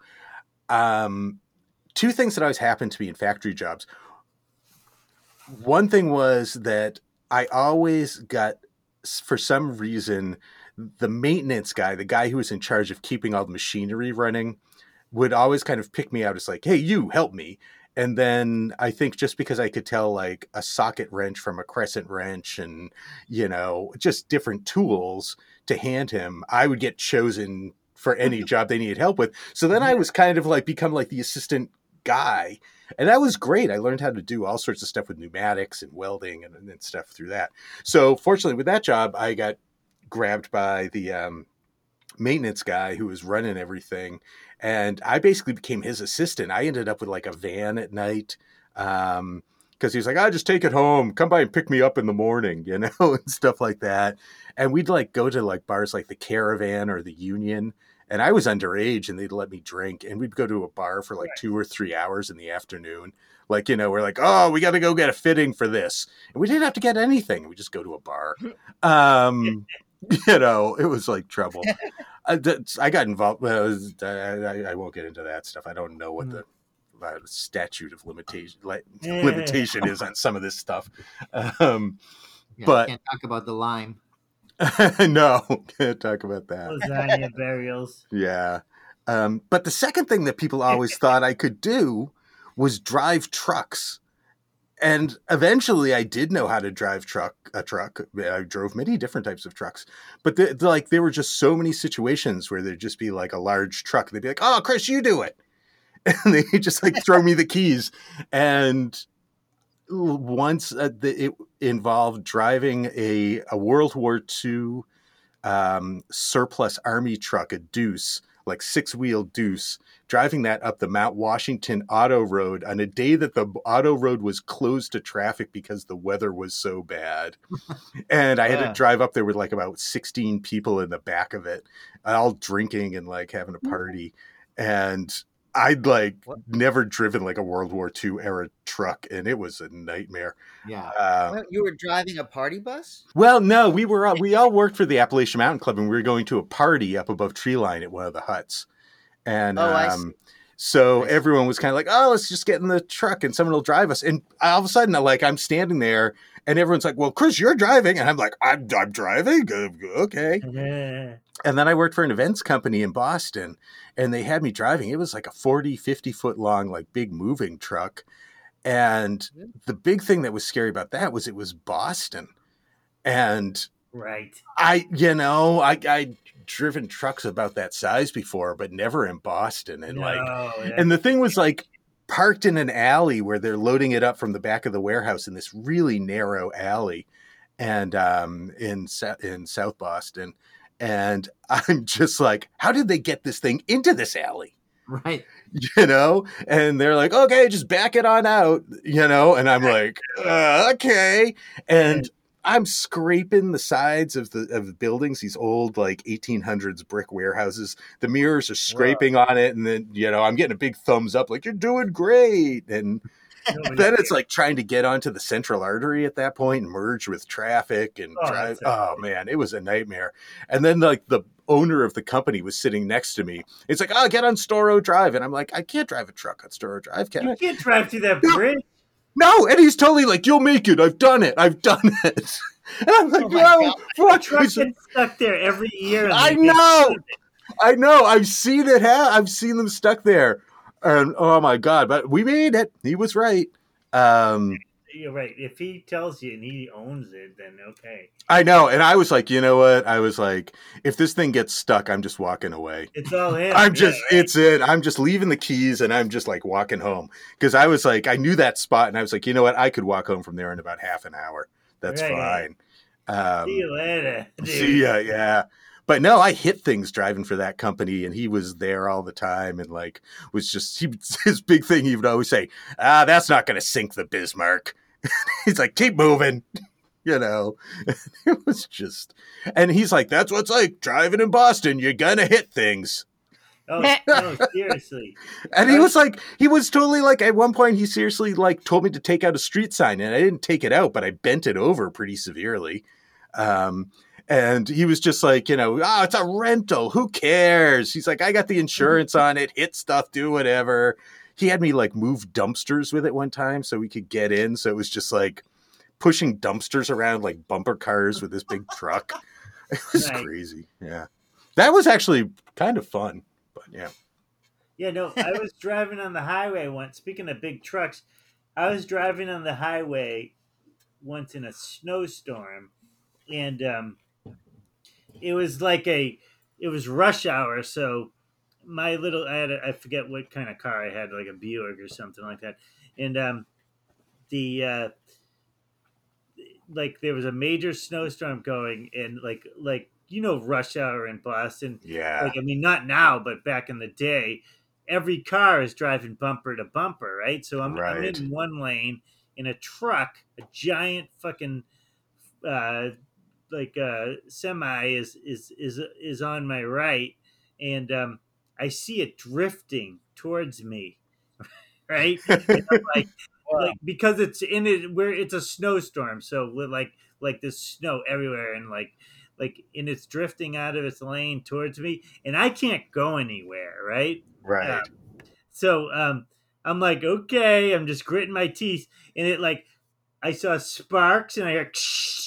Two things that always happened to me in factory jobs. One thing was that I always got, for some reason, the maintenance guy, the guy who was in charge of keeping all the machinery running, would always kind of pick me out as like, hey, you help me. And then I think just because I could tell like a socket wrench from a crescent wrench and, just different tools to hand him, I would get chosen for any job they needed help with. So then I was kind of like become like the assistant guy. And that was great. I learned how to do all sorts of stuff with pneumatics and welding and stuff through that. So fortunately with that job, I got grabbed by the maintenance guy who was running everything. And I basically became his assistant. I ended up with like a van at night. because he's like, "I just take it home. Come by and pick me up in the morning," and stuff like that. And we'd like go to like bars like the Caravan or the Union. And I was underage, and they'd let me drink. And we'd go to a bar for like 2 or 3 hours in the afternoon. Like, we're like, "Oh, we got to go get a fitting for this," and we didn't have to get anything. We just go to a bar. It was like trouble. I got involved. I won't get into that stuff. I don't know what the statute of limitation is on some of this stuff. But can't talk about the lime. No, can't talk about that. Lasagna burials. Yeah. But the second thing that people always thought I could do was drive trucks. And eventually I did know how to drive a truck. I drove many different types of trucks. But there were just so many situations where there'd just be like a large truck. They'd be like, "Oh, Chris, you do it." And they just like throw me the keys. And once it involved driving a World War II surplus army truck, a Deuce, like 6-wheel Deuce, driving that up the Mount Washington Auto Road on a day that the Auto Road was closed to traffic because the weather was so bad. And I had to drive up there with like about 16 people in the back of it, all drinking and like having a party. And I'd like never driven like a World War II era truck, and it was a nightmare. Yeah. You were driving a party bus? Well, no, we all worked for the Appalachian Mountain Club, and we were going to a party up above Treeline at one of the huts. And I see. so everyone was kind of like, "Oh, let's just get in the truck and someone will drive us." And all of a sudden, I'm standing there and everyone's like, "Well, Chris, you're driving." And I'm like, I'm driving? Okay. And then I worked for an events company in Boston, and they had me driving. It was like a 40, 50 foot long, like big moving truck. And the big thing that was scary about that was it was Boston. And right. I driven trucks about that size before, but never in Boston. And and the thing was like parked in an alley where they're loading it up from the back of the warehouse in this really narrow alley, and in South Boston. And I'm just like, how did they get this thing into this alley? Right. And they're like, "Okay, just back it on out," and I'm like, okay. And I'm scraping the sides of the buildings, these old like 1800s brick warehouses. The mirrors are scraping on it. And then, I'm getting a big thumbs up, like, "You're doing great." And then it's like trying to get onto the central artery at that point and merge with traffic and drive. Oh man, it was a nightmare. And then like the owner of the company was sitting next to me. It's like, "Oh, get on Storrow Drive." And I'm like, "I can't drive a truck on Storrow Drive, can I?" You can't drive through that bridge. No, and he's totally like, "You'll make it. I've done it. And I'm like, "No, what?" Truck gets stuck there every year. I know. I've seen it. I've seen them stuck there. And oh my God, but we made it. He was right. You're right. If he tells you and he owns it, then okay. I know. And I was like, you know what? I was like, if this thing gets stuck, I'm just walking away. It's all in. It's it. I'm just leaving the keys and I'm just like walking home. Because I was like, I knew that spot and I was like, you know what? I could walk home from there in about half an hour. That's fine. See you later. Dude. See ya, yeah. But no, I hit things driving for that company, and he was there all the time, and like was just his big thing. He would always say, "That's not going to sink the Bismarck." He's like, "Keep moving," It was just, and he's like, "That's what's like driving in Boston. You're gonna hit things." Oh no, seriously. And he was totally like, at one point, he seriously like told me to take out a street sign, and I didn't take it out, but I bent it over pretty severely. And he was just like, it's a rental. Who cares? He's like, "I got the insurance on it. Hit stuff, do whatever." He had me like move dumpsters with it one time so we could get in. So it was just like pushing dumpsters around like bumper cars with this big truck. It was crazy. Yeah. That was actually kind of fun, but yeah. Yeah, no, I was driving on the highway once. Speaking of big trucks, I was driving on the highway once in a snowstorm, and it was rush hour. So I forget what kind of car I had, like a Buick or something like that. And there was a major snowstorm going, and rush hour in Boston. Yeah. Not now, but back in the day, every car is driving bumper to bumper, right? So I'm in one lane, in a truck, a giant fucking semi is on my right, and I see it drifting towards me, right? And I'm like because it's in it where it's a snowstorm, so with like there's snow everywhere, and and it's drifting out of its lane towards me, and I can't go anywhere, right? Right. So I'm like, okay, I'm just gritting my teeth, and I saw sparks, and I heard,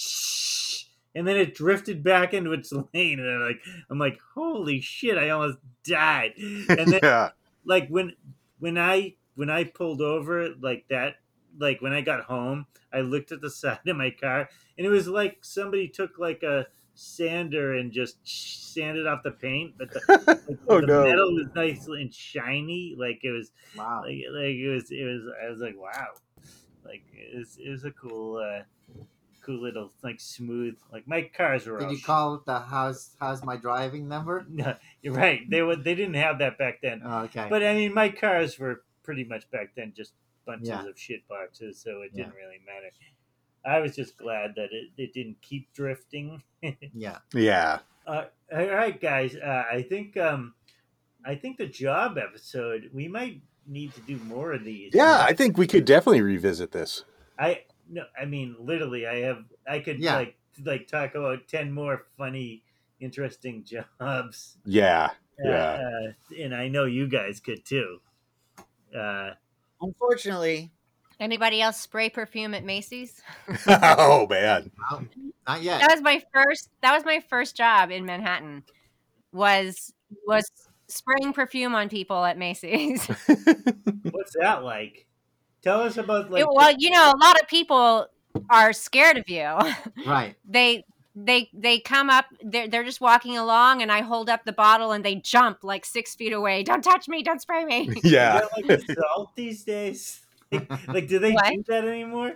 and then it drifted back into its lane, and I'm like, holy shit, I almost died. And then Yeah. like when I pulled over like that, like when I got home, I looked at the side of my car, and it was like somebody took like a sander and just sanded off the paint, but Oh the no. metal was nice and shiny, like it was Wow. like it was I was like, wow, like it was a cool little like smooth, like my cars were Did all you call it the how's my driving number? No, you're right. They didn't have that back then. Oh, okay. But I mean, my cars were pretty much back then just bunches Yeah. of shit boxes, so it Yeah. didn't really matter. I was just glad that it didn't keep drifting. Yeah. Yeah. All right, guys. I think the job episode, we might need to do more of these. Yeah, I think we could definitely revisit this. I mean, literally, I could Yeah. like talk about 10 more funny, interesting jobs. Yeah. Yeah. And I know you guys could too. Unfortunately, Anybody else spray perfume at Macy's? Oh man. Well, not yet. That was my first job in Manhattan. Was spraying perfume on people at Macy's. What's that like? Tell us about like. Well, a lot of people are scared of you. Right. They come up, they're just walking along, and I hold up the bottle, and they jump like 6 feet away. Don't touch me! Don't spray me! Yeah. Is that like assault these days? Like, do they What? do that anymore?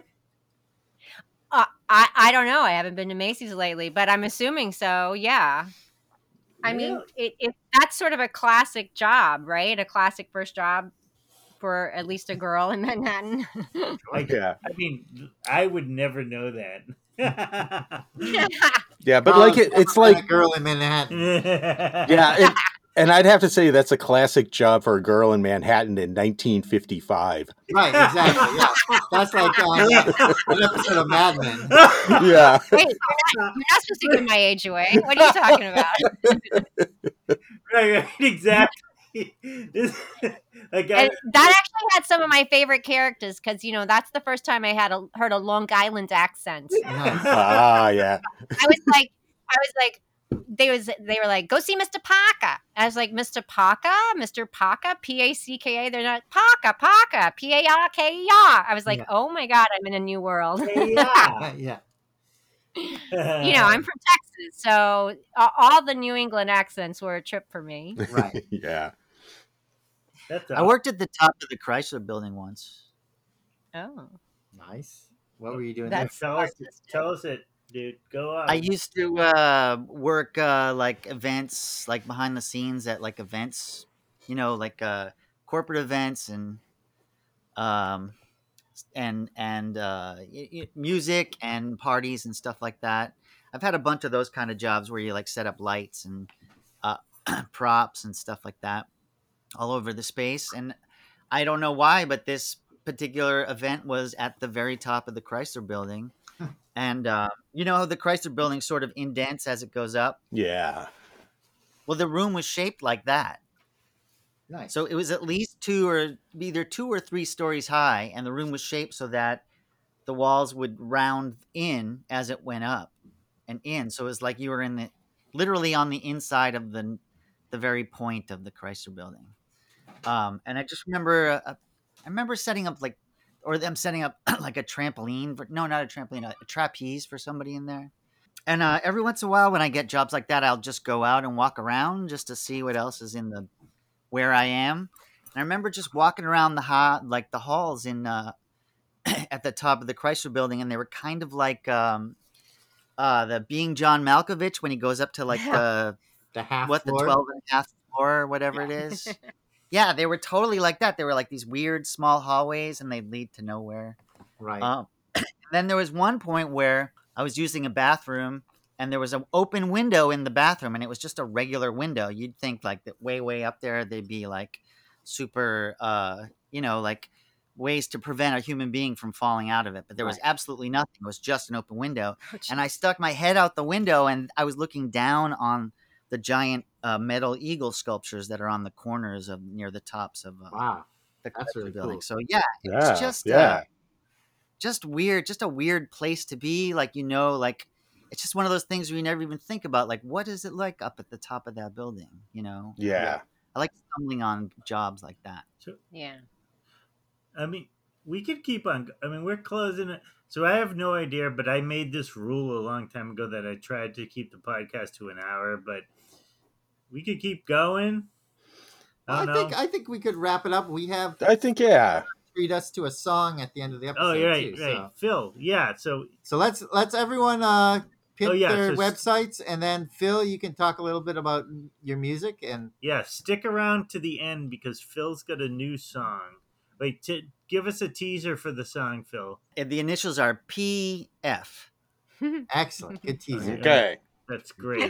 I don't know. I haven't been to Macy's lately, but I'm assuming so. Yeah. I mean, that's sort of a classic job, right? A classic first job for at least a girl in Manhattan. Yeah. I mean, I would never know that. Yeah, but like it's like a girl in Manhattan. yeah, and I'd have to say that's a classic job for a girl in Manhattan in 1955. Right. Exactly. Yeah. That's like an episode of Mad Men. Yeah. Wait, you're not supposed to give my age away. What are you talking about? right, exactly. And that actually had some of my favorite characters because that's the first time I heard a Long Island accent. Nice. Ah, yeah. I was like, they were like, go see Mr. Parker. I was like, Mr. Parker, Packa. They're not Parker, Parker, Parker. I was like, Yeah. oh my god, I'm in a new world. Yeah. Yeah. I'm from Texas, so all the New England accents were a trip for me. Right. Yeah. That's I worked at the top of the Chrysler building once. Oh, Nice. What were you doing That's- Tell us it, dude. Go on. I used to work like events, like behind the scenes at like events, like corporate events and music and parties and stuff like that. I've had a bunch of those kind of jobs where you like set up lights and props and stuff like that all over the space. And I don't know why, but this particular event was at the very top of the Chrysler building. And the Chrysler building sort of indents as it goes up. Yeah. Well, the room was shaped like that. Nice. So it was at least either 2 or 3 stories high, and the room was shaped so that the walls would round in as it went up and in. So it was like you were literally on the inside of the very point of the Chrysler building. And I just remember, setting up them setting up like a trampoline. No, not a trampoline, a trapeze for somebody in there. And every once in a while, when I get jobs like that, I'll just go out and walk around just to see what else is in where I am. And I remember just walking around the halls in at the top of the Chrysler building, and they were kind of like the Being John Malkovich when he goes up to like the half the floor. 12 and a half floor or whatever it is. Yeah, they were totally like that. They were like these weird small hallways, and they'd lead to nowhere. Right. Then there was one point where I was using a bathroom and there was an open window in the bathroom, and it was just a regular window. You'd think like that way up there they'd be like super, like ways to prevent a human being from falling out of it. But there was Right. absolutely nothing. It was just an open window. And I stuck my head out the window and I was looking down on the giant metal eagle sculptures that are on the corners of near the tops of Wow. the That's really building. cool. So yeah, Yeah, it's just just weird, just a weird place to be. Like, like it's just one of those things where you never even think about, like, what is it like up at the top of that building? Yeah. I like stumbling on jobs like that. So, Yeah. I mean, we could keep on. I mean, we're closing it. So I have no idea, but I made this rule a long time ago that I tried to keep the podcast to an hour, but we could keep going. I don't know. I think we could wrap it up. We have I think, yeah. treat us to a song at the end of the episode. Oh, you're right, too, right. Phil, yeah. So So let's everyone pimp Oh, yeah, their so- websites, and then Phil, you can talk a little bit about your music. And yeah, stick around to the end because Phil's got a new song. Wait, give us a teaser for the song, Phil. And the initials are PF. excellent, good teaser. Okay. That's great.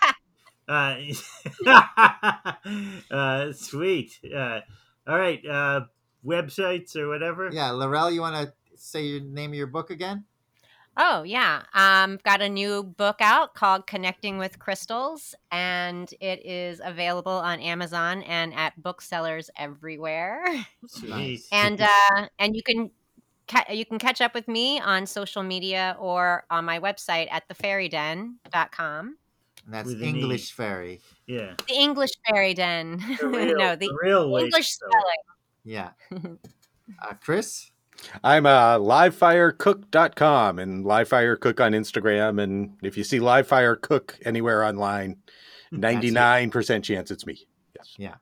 Sweet. All right. Websites or whatever. Yeah, Laurel, you want to say your name of your book again? Oh, yeah. Got a new book out called Connecting with Crystals, and it is available on Amazon and at booksellers everywhere. Sweet. And you can catch up with me on social media or on my website at theFairyDen.com. And that's With an English E. Fairy. Yeah. The English Fairy Den. No, the real way. English so. spelling. Yeah. Chris? I'm livefirecook.com and livefirecook on Instagram. And if you see livefirecook anywhere online, 99% chance it's me. Yes. Yeah.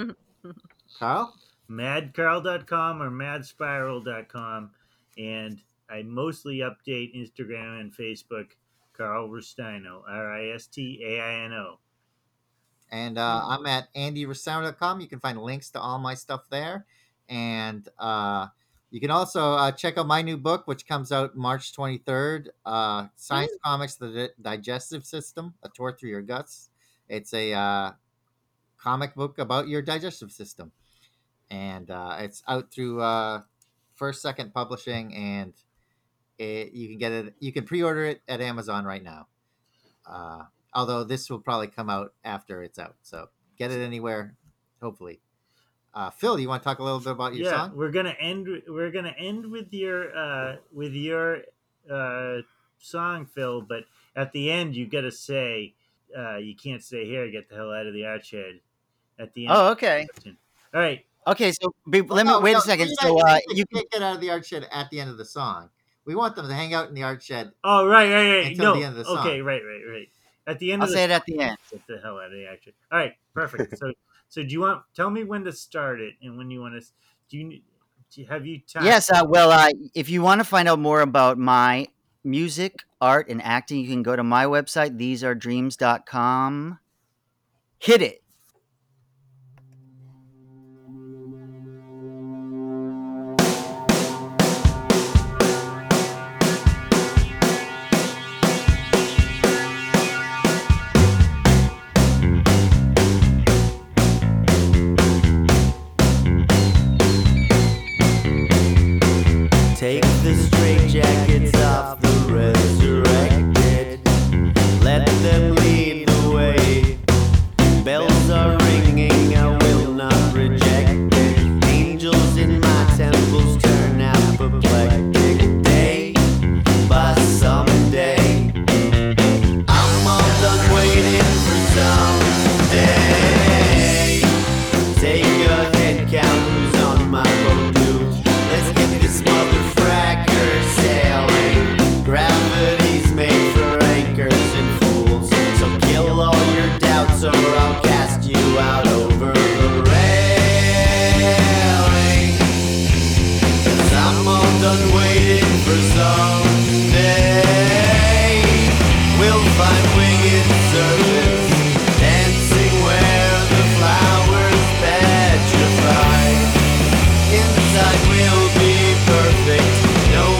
Carl? madcarl.com or madspiral.com, and I mostly update Instagram and Facebook. Carl Ristaino, Ristaino. And I'm at andyrosario.com. You can find links to all my stuff there. And you can also check out my new book, which comes out March 23rd, Science Comics, The Digestive System, A Tour Through Your Guts. It's a comic book about your digestive system. And it's out through First Second Publishing, and you can get it. You can pre-order it at Amazon right now. Although this will probably come out after it's out, so get it anywhere, hopefully. Phil, do you want to talk a little bit about your song? We're gonna end with your song, Phil. But at the end, you got to say you can't stay here. Get the hell out of the archhead. At the end. Oh, okay. All right. Okay, so let me wait a second. So you can't get out of the art shed at the end of the song. We want them to hang out in the art shed. Oh, right. Until No. the end of the song. Okay, right. At the end. I'll say it at the end. Get the hell out of the archhead. All right, perfect. So do you want? Tell me when to start it and when you want to. Have you time? Yes. Well, if you want to find out more about my music, art, and acting, you can go to my website, thesearedreams.com. Hit it. Take the straitjackets off the resurrected. Let them lead the way. Bells are ringing, I will not reject it. Angels in my temples turn apoplectic. Day by someday, I'm all done waiting for someday. Take a head count who's on my road to. Let's get this motherfracker sailing. Gravity's made for anchors and fools. So kill all your doubts or I'll cast you out over the railing. 'Cause I'm all done waiting for someday. We'll find winged serpents dancing where the flowers petrify. Inside we'll be perfect. No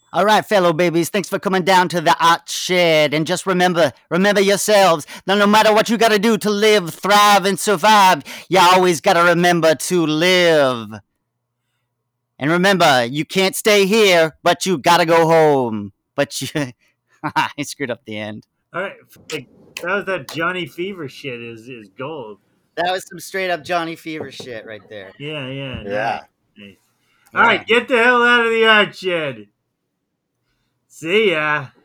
All right, fellow babies, thanks for coming down to the art shed. And just remember yourselves that no matter what you got to do to live, thrive, and survive, you always got to remember to live. And remember, you can't stay here, but you got to go home. But you... I screwed up the end. All right, like, that was that Johnny Fever shit is gold. That was some straight up Johnny Fever shit right there. Yeah. Yeah. Nice. All right, get the hell out of the art shed. See ya.